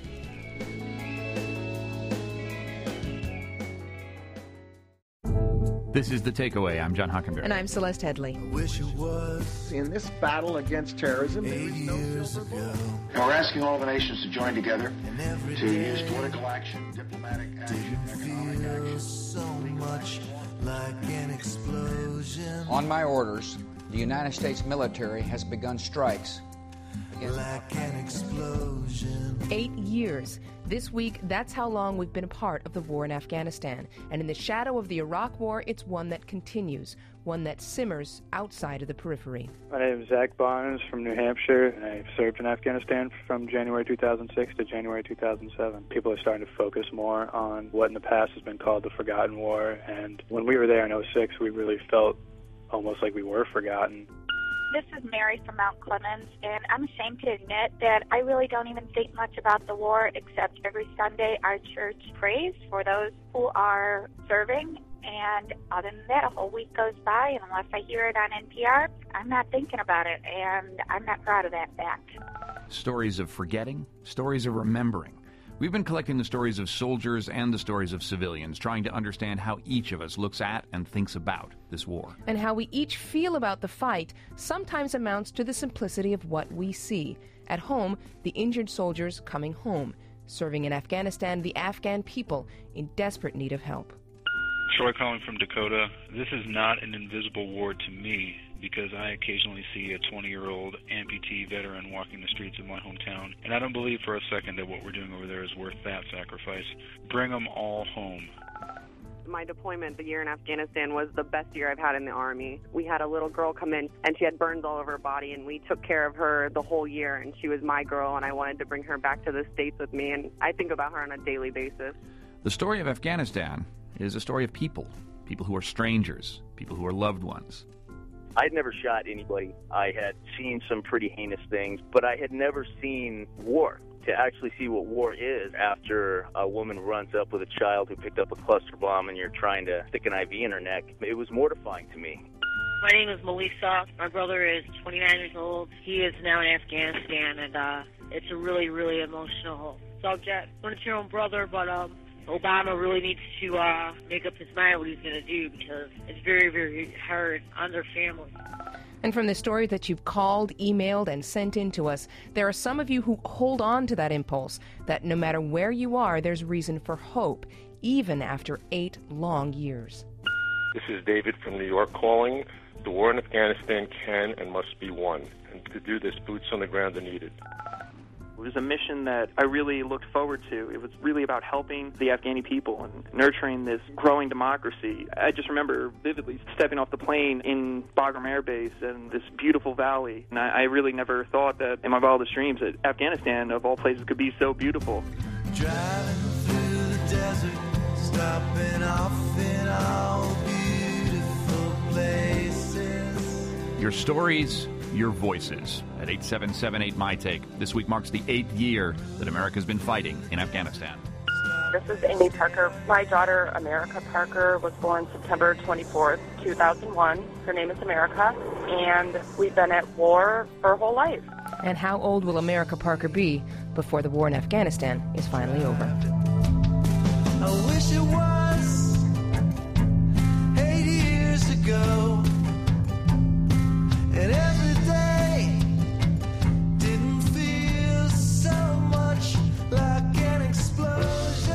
This is The Takeaway. I'm John Hockenberry. And I'm Celeste Headley. Wish it was. In this battle against terrorism, there is no silver bullet. And we're asking all the nations to join together to use political action, diplomatic action, economic action. So much like an explosion. On my orders, the United States military has begun strikes. Like an explosion. Eight years. This week, that's how long we've been a part of the war in Afghanistan. And in the shadow of the Iraq War, it's one that continues, one that simmers outside of the periphery. My name is Zach Barnes from New Hampshire, and I served in Afghanistan from January two thousand six to January two thousand seven. People are starting to focus more on what in the past has been called the Forgotten War, and when we were there in oh six, we really felt almost like we were forgotten. This is Mary from Mount Clemens, and I'm ashamed to admit that I really don't even think much about the war, except every Sunday our church prays for those who are serving, and other than that, a whole week goes by, and unless I hear it on N P R, I'm not thinking about it, and I'm not proud of that fact. Stories of forgetting, stories of remembering. We've been collecting the stories of soldiers and the stories of civilians, trying to understand how each of us looks at and thinks about this war. And how we each feel about the fight sometimes amounts to the simplicity of what we see. At home, the injured soldiers coming home. Serving in Afghanistan, the Afghan people in desperate need of help. Troy calling from Dakota. This is not an invisible war to me, because I occasionally see a twenty-year-old amputee veteran walking the streets of my hometown, and I don't believe for a second that what we're doing over there is worth that sacrifice. Bring them all home. My deployment, the year in Afghanistan, was the best year I've had in the Army. We had a little girl come in, and she had burns all over her body, and we took care of her the whole year, and she was my girl, and I wanted to bring her back to the States with me, and I think about her on a daily basis. The story of Afghanistan is a story of people, people who are strangers, people who are loved ones. I'd never shot anybody. I had seen some pretty heinous things, but I had never seen war. To actually see what war is after a woman runs up with a child who picked up a cluster bomb and you're trying to stick an I V in her neck, it was mortifying to me. My name is Melissa. My brother is twenty-nine years old. He is now in Afghanistan, and uh, it's a really, really emotional subject. When it's your own brother, but um, Obama really needs to uh, make up his mind what he's going to do, because it's very, very hard on their family. And from the stories that you've called, emailed, and sent in to us, there are some of you who hold on to that impulse, that no matter where you are, there's reason for hope, even after eight long years. This is David from New York calling. The war in Afghanistan can and must be won. And to do this, boots on the ground are needed. It was a mission that I really looked forward to. It was really about helping the Afghani people and nurturing this growing democracy. I just remember vividly stepping off the plane in Bagram Air Base and this beautiful valley. And I, I really never thought that in my wildest dreams that Afghanistan, of all places, could be so beautiful. Driving through the desert, stopping off in all beautiful places. Your stories, your voices at eight seven seven eight, M Y Take. This week marks the eighth year that America's been fighting in Afghanistan. This is Amy Parker. My daughter, America Parker, was born September twenty-fourth, two thousand one. Her name is America, and we've been at war her whole life. And how old will America Parker be before the war in Afghanistan is finally over? I wish it was eight years ago, and every day didn't feel so much like an explosion.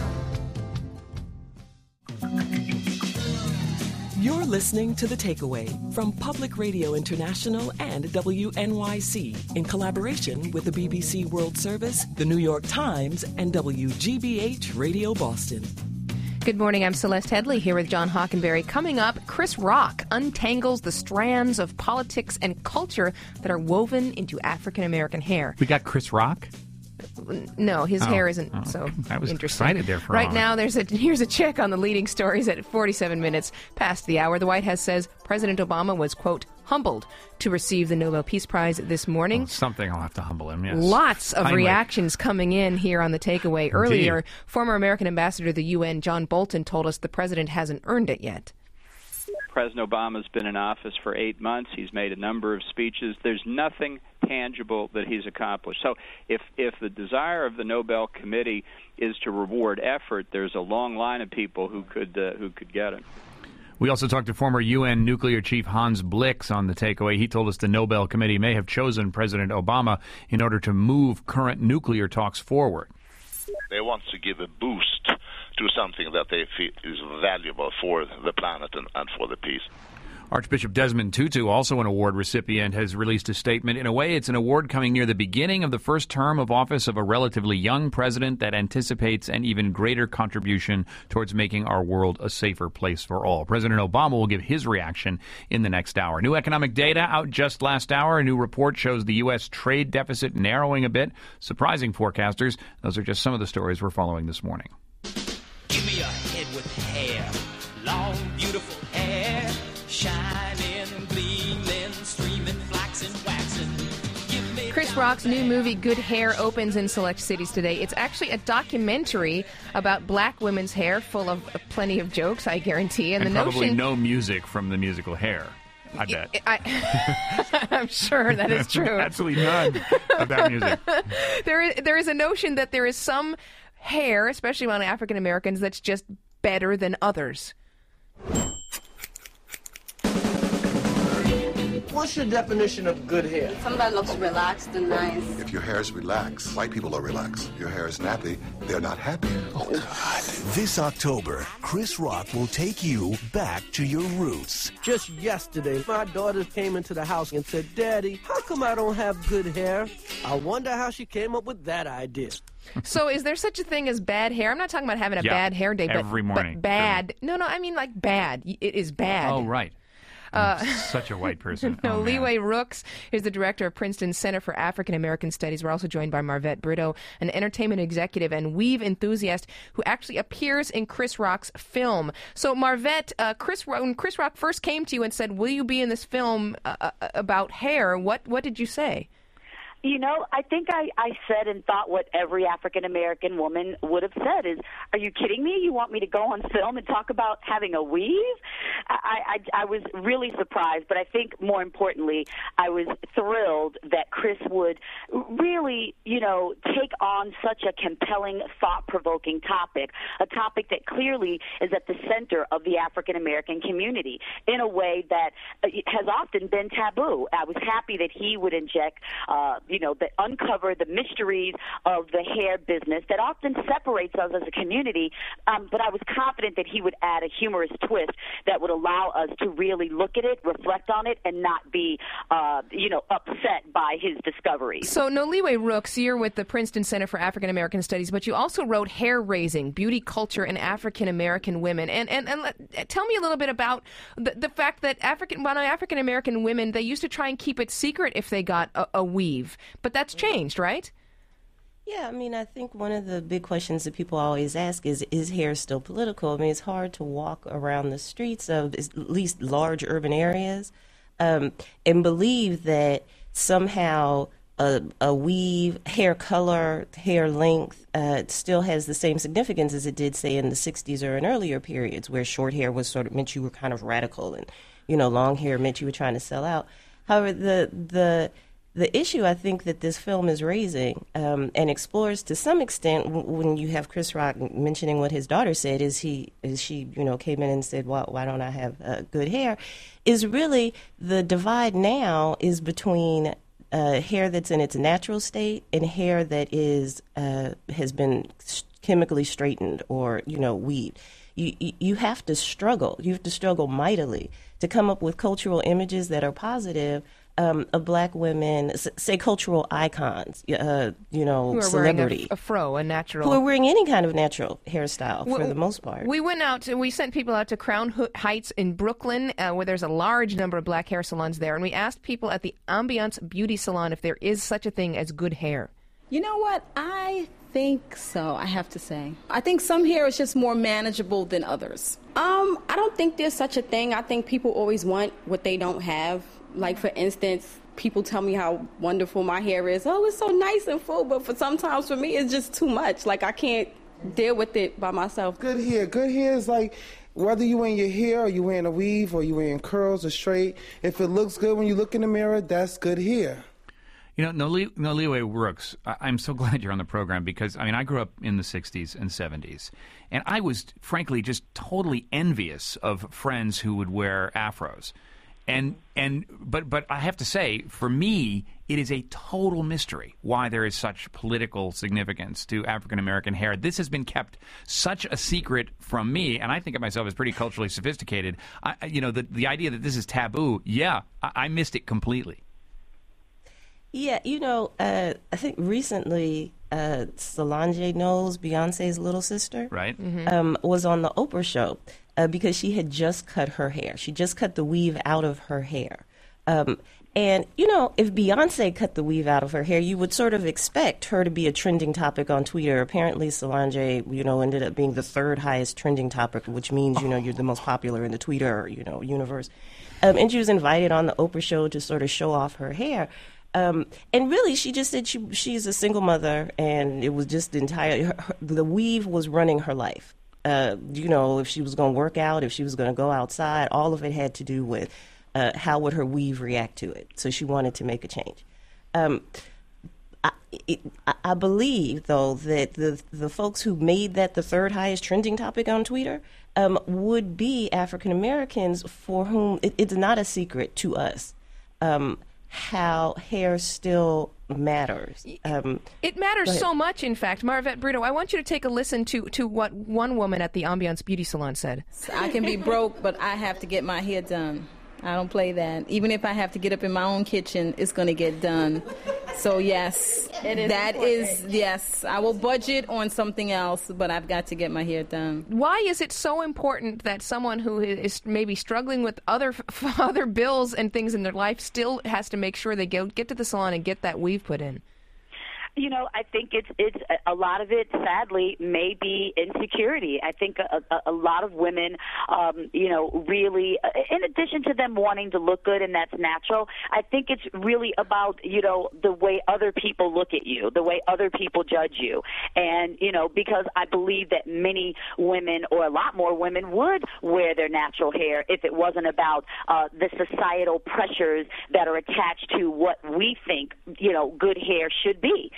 You're listening to The Takeaway from Public Radio International and W N Y C in collaboration with the B B C World Service, the New York Times, and W G B H Radio Boston. Good morning, I'm Celeste Headley here with John Hockenberry. Coming up, Chris Rock untangles the strands of politics and culture that are woven into African-American hair. We got Chris Rock? No, his Oh, hair isn't oh, so I was interesting. excited there for a Right moment. now, there's a here's a check on the leading stories at forty-seven minutes past the hour. The White House says President Obama was, quote, humbled to receive the Nobel Peace Prize this morning. Oh, something I'll have to humble him, yes. Lots of Finally. reactions coming in here on the Takeaway. Earlier, former American ambassador to the U N, John Bolton, told us the president hasn't earned it yet. President Obama's been in office for eight months. He's made a number of speeches. There's nothing tangible that he's accomplished. So if if the desire of the Nobel Committee is to reward effort, there's a long line of people who could uh, who could get it. We also talked to former U N nuclear chief Hans Blix on the Takeaway. He told us the Nobel Committee may have chosen President Obama in order to move current nuclear talks forward. They want to give a boost to something that they feel is valuable for the planet and, and for the peace. Archbishop Desmond Tutu, also an award recipient, has released a statement. In a way, it's an award coming near the beginning of the first term of office of a relatively young president that anticipates an even greater contribution towards making our world a safer place for all. President Obama will give his reaction in the next hour. New economic data out just last hour. A new report shows the U S trade deficit narrowing a bit, surprising forecasters. Those are just some of the stories we're following this morning. Give me a head with hair, long, beautiful hair, shining, gleaming, streaming, flaxen, waxing. Give me Chris Rock's new movie, Good Hair, opens in select cities today. It's actually a documentary about black women's hair, full of plenty of jokes, I guarantee. And, And the probably notion, no music from the musical Hair, I bet. I, I'm sure that is true. Absolutely none of that music. There is, there is a notion that there is some hair, especially among African Americans, that's just better than others. What's your definition of good hair? Something that looks relaxed and nice. If your hair is relaxed, white people are relaxed. Your hair is nappy, they're not happy. Oh, God. This October, Chris Rock will take you back to your roots. Just yesterday, my daughters came into the house and said, Daddy, how come I don't have good hair? I wonder how she came up with that idea. So is there such a thing as bad hair? I'm not talking about having a Yeah, bad hair day, but, every morning. but bad. No, no, I mean like bad. It is bad. Oh, right. Uh, Such a white person. No, Oh, man. Leeway Rooks is the director of Princeton's Center for African American Studies. We're also joined by Marvette Brito, an entertainment executive and weave enthusiast who actually appears in Chris Rock's film. So, Marvette, uh, Chris, when Chris Rock first came to you and said, "Will you be in this film uh, about hair?" What what did you say? You know, I think I, I said and thought what every African-American woman would have said is, are you kidding me? You want me to go on film and talk about having a weave? I, I, I was really surprised, but I think more importantly, I was thrilled that Chris would really, you know, take on such a compelling, thought-provoking topic, a topic that clearly is at the center of the African-American community in a way that has often been taboo. I was happy that he would inject uh, you know, that uncover the mysteries of the hair business that often separates us as a community. Um, but I was confident that he would add a humorous twist that would allow us to really look at it, reflect on it, and not be, uh, you know, upset by his discovery. So, Noliwe Rooks, you're with the Princeton Center for African American Studies, but you also wrote Hair Raising, Beauty, Culture, and African American Women. And, and, and let, tell me a little bit about the, the fact that African, well, African American women, they used to try and keep it secret if they got a, a weave. But that's changed, right? Yeah, I mean, I think one of the big questions that people always ask is, is hair still political? I mean, it's hard to walk around the streets of at least large urban areas um, and believe that somehow a, a weave, hair color, hair length uh, still has the same significance as it did, say, in the sixties or in earlier periods where short hair was sort of meant you were kind of radical and, you know, long hair meant you were trying to sell out. However, the the The issue I think that this film is raising um, and explores to some extent w- when you have Chris Rock mentioning what his daughter said is he is she you know came in and said, well, why don't I have uh, good hair, is really the divide now is between uh, hair that's in its natural state and hair that is uh, has been chemically straightened or you know weaved. You, you have to struggle. You have to struggle mightily to come up with cultural images that are positive um, of black women, s- say cultural icons, uh, you know, Who are celebrity. wearing a, a fro, a natural. Who are wearing any kind of natural hairstyle for We- the most part. We went out, we sent people out to Crown Ho- Heights in Brooklyn, uh, where there's a large number of black hair salons there, and we asked people at the Ambiance Beauty Salon if there is such a thing as good hair. You know what? I think so, I have to say. I think some hair is just more manageable than others. Um, I don't think there's such a thing. I think people always want what they don't have. Like, for instance, people tell me how wonderful my hair is. Oh, it's so nice and full, but for sometimes for me, it's just too much. Like, I can't deal with it by myself. Good hair. Good hair is like, whether you wearing your hair or you wearing a weave or you wearing curls or straight, if it looks good when you look in the mirror, that's good hair. You know, Noli- Noliwe Rooks, I- I'm so glad you're on the program because, I mean, I grew up in the sixties and seventies, and I was, frankly, just totally envious of friends who would wear afros. And and but but I have to say, for me, it is a total mystery why there is such political significance to African American hair. This has been kept such a secret from me, and I think of myself as pretty culturally sophisticated. I, you know, the the idea that this is taboo, yeah, I, I missed it completely. Yeah, you know, uh, I think recently uh, Solange Knowles, Beyonce's little sister, right, mm-hmm. um, was on the Oprah show uh, because she had just cut her hair. She just cut the weave out of her hair. Um, and, you know, if Beyonce cut the weave out of her hair, you would sort of expect her to be a trending topic on Twitter. Apparently, Solange, you know, ended up being the third highest trending topic, which means, you know, you're the most popular in the Twitter, you know, universe. Um, and she was invited on the Oprah show to sort of show off her hair. Um, and really, she just said she she's a single mother, and it was just the entire her, her, the weave was running her life. Uh, you know, if she was going to work out, if she was going to go outside, all of it had to do with uh, how would her weave react to it. So she wanted to make a change. Um, I, it, I believe, though, that the the folks who made that the third highest trending topic on Twitter um, would be African Americans for whom it, it's not a secret to us. Um, how hair still matters. Um, it matters so much, in fact. Marvette Brito, I want you to take a listen to, to what one woman at the Ambiance Beauty Salon said. I can be broke, but I have to get my hair done. I don't play that. Even if I have to get up in my own kitchen, it's going to get done. So, yes, It is that important. is, yes, I will budget on something else, but I've got to get my hair done. Why is it so important that someone who is maybe struggling with other other bills and things in their life still has to make sure they get, get to the salon and get that weave put in? You know, I think it's it's a lot of it, sadly, may be insecurity. I think a, a, a lot of women, um, you know, really, in addition to them wanting to look good and that's natural, I think it's really about, you know, the way other people look at you, the way other people judge you. And, you know, because I believe that many women, or a lot more women, would wear their natural hair if it wasn't about uh, the societal pressures that are attached to what we think, you know, good hair should be.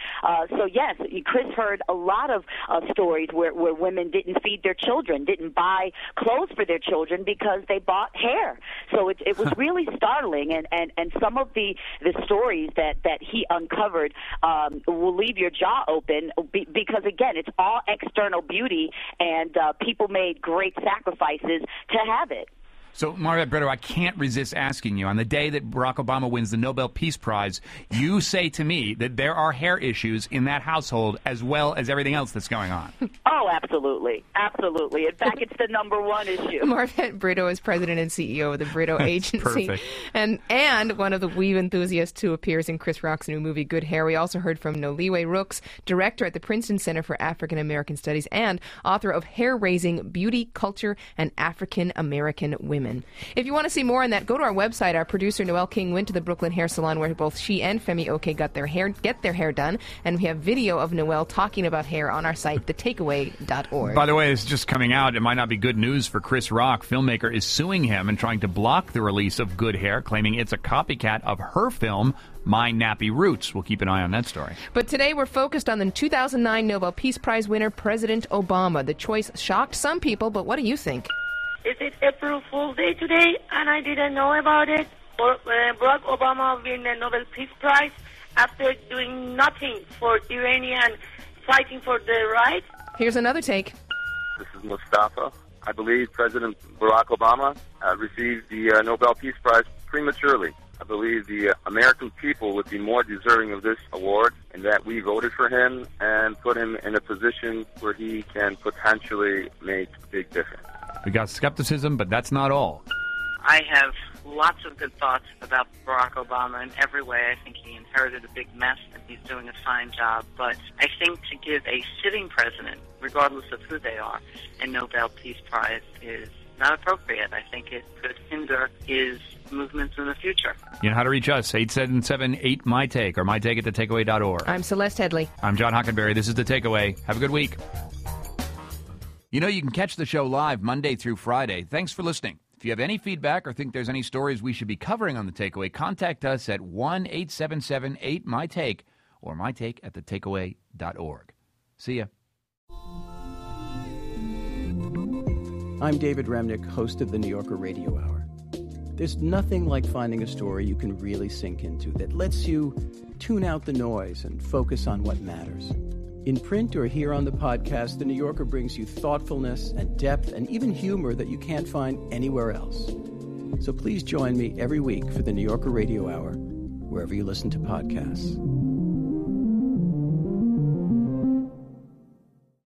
Uh, so, yes, Chris heard a lot of uh, stories where, where women didn't feed their children, didn't buy clothes for their children because they bought hair. So it, it was really startling, and, and, and some of the, the stories that, that he uncovered um, will leave your jaw open be, because, again, it's all external beauty, and uh, people made great sacrifices to have it. So, Marvette Brito, I can't resist asking you, on the day that Barack Obama wins the Nobel Peace Prize, you say to me that there are hair issues in that household as well as everything else that's going on. Oh, absolutely. Absolutely. In fact, it's the number one issue. Marvette Brito is president and C E O of the Brito That's Agency. perfect. And and one of the weave enthusiasts who appears in Chris Rock's new movie, Good Hair. We also heard from Noliwe Rooks, director at the Princeton Center for African American Studies and author of Hair Raising, Beauty, Culture, and African American Women. If you want to see more on that, go to our website. Our producer, Noelle King, went to the Brooklyn Hair Salon where both she and Femi Oke got their hair, get their hair done. And we have video of Noelle talking about hair on our site, the takeaway dot org. By the way, it's just coming out. It might not be good news for Chris Rock. Filmmaker is suing him and trying to block the release of Good Hair, claiming it's a copycat of her film, My Nappy Roots. We'll keep an eye on that story. But today we're focused on the two thousand nine Nobel Peace Prize winner, President Obama. The choice shocked some people, but what do you think? Is it April Fool's Day today, and I didn't know about it? Or uh, Barack Obama win the Nobel Peace Prize after doing nothing for Iranian fighting for the right? Here's another take. This is Mustafa. I believe President Barack Obama uh, received the uh, Nobel Peace Prize prematurely. I believe the uh, American people would be more deserving of this award, and that we voted for him and put him in a position where he can potentially make a big difference. We got skepticism, but that's not all. I have lots of good thoughts about Barack Obama in every way. I think he inherited a big mess, and he's doing a fine job. But I think to give a sitting president, regardless of who they are, a Nobel Peace Prize is not appropriate. I think it could hinder his movements in the future. You know how to reach us, eight seven seven eight my take or my take at the takeaway dot org. I'm Celeste Headley. I'm John Hockenberry. This is The Takeaway. Have a good week. You know, you can catch the show live Monday through Friday. Thanks for listening. If you have any feedback or think there's any stories we should be covering on The Takeaway, contact us at one eight seven seven eight my take or my take at the takeaway dot org. See ya. I'm David Remnick, host of the New Yorker Radio Hour. There's nothing like finding a story you can really sink into that lets you tune out the noise and focus on what matters. In print or here on the podcast, The New Yorker brings you thoughtfulness and depth and even humor that you can't find anywhere else. So please join me every week for The New Yorker Radio Hour, wherever you listen to podcasts.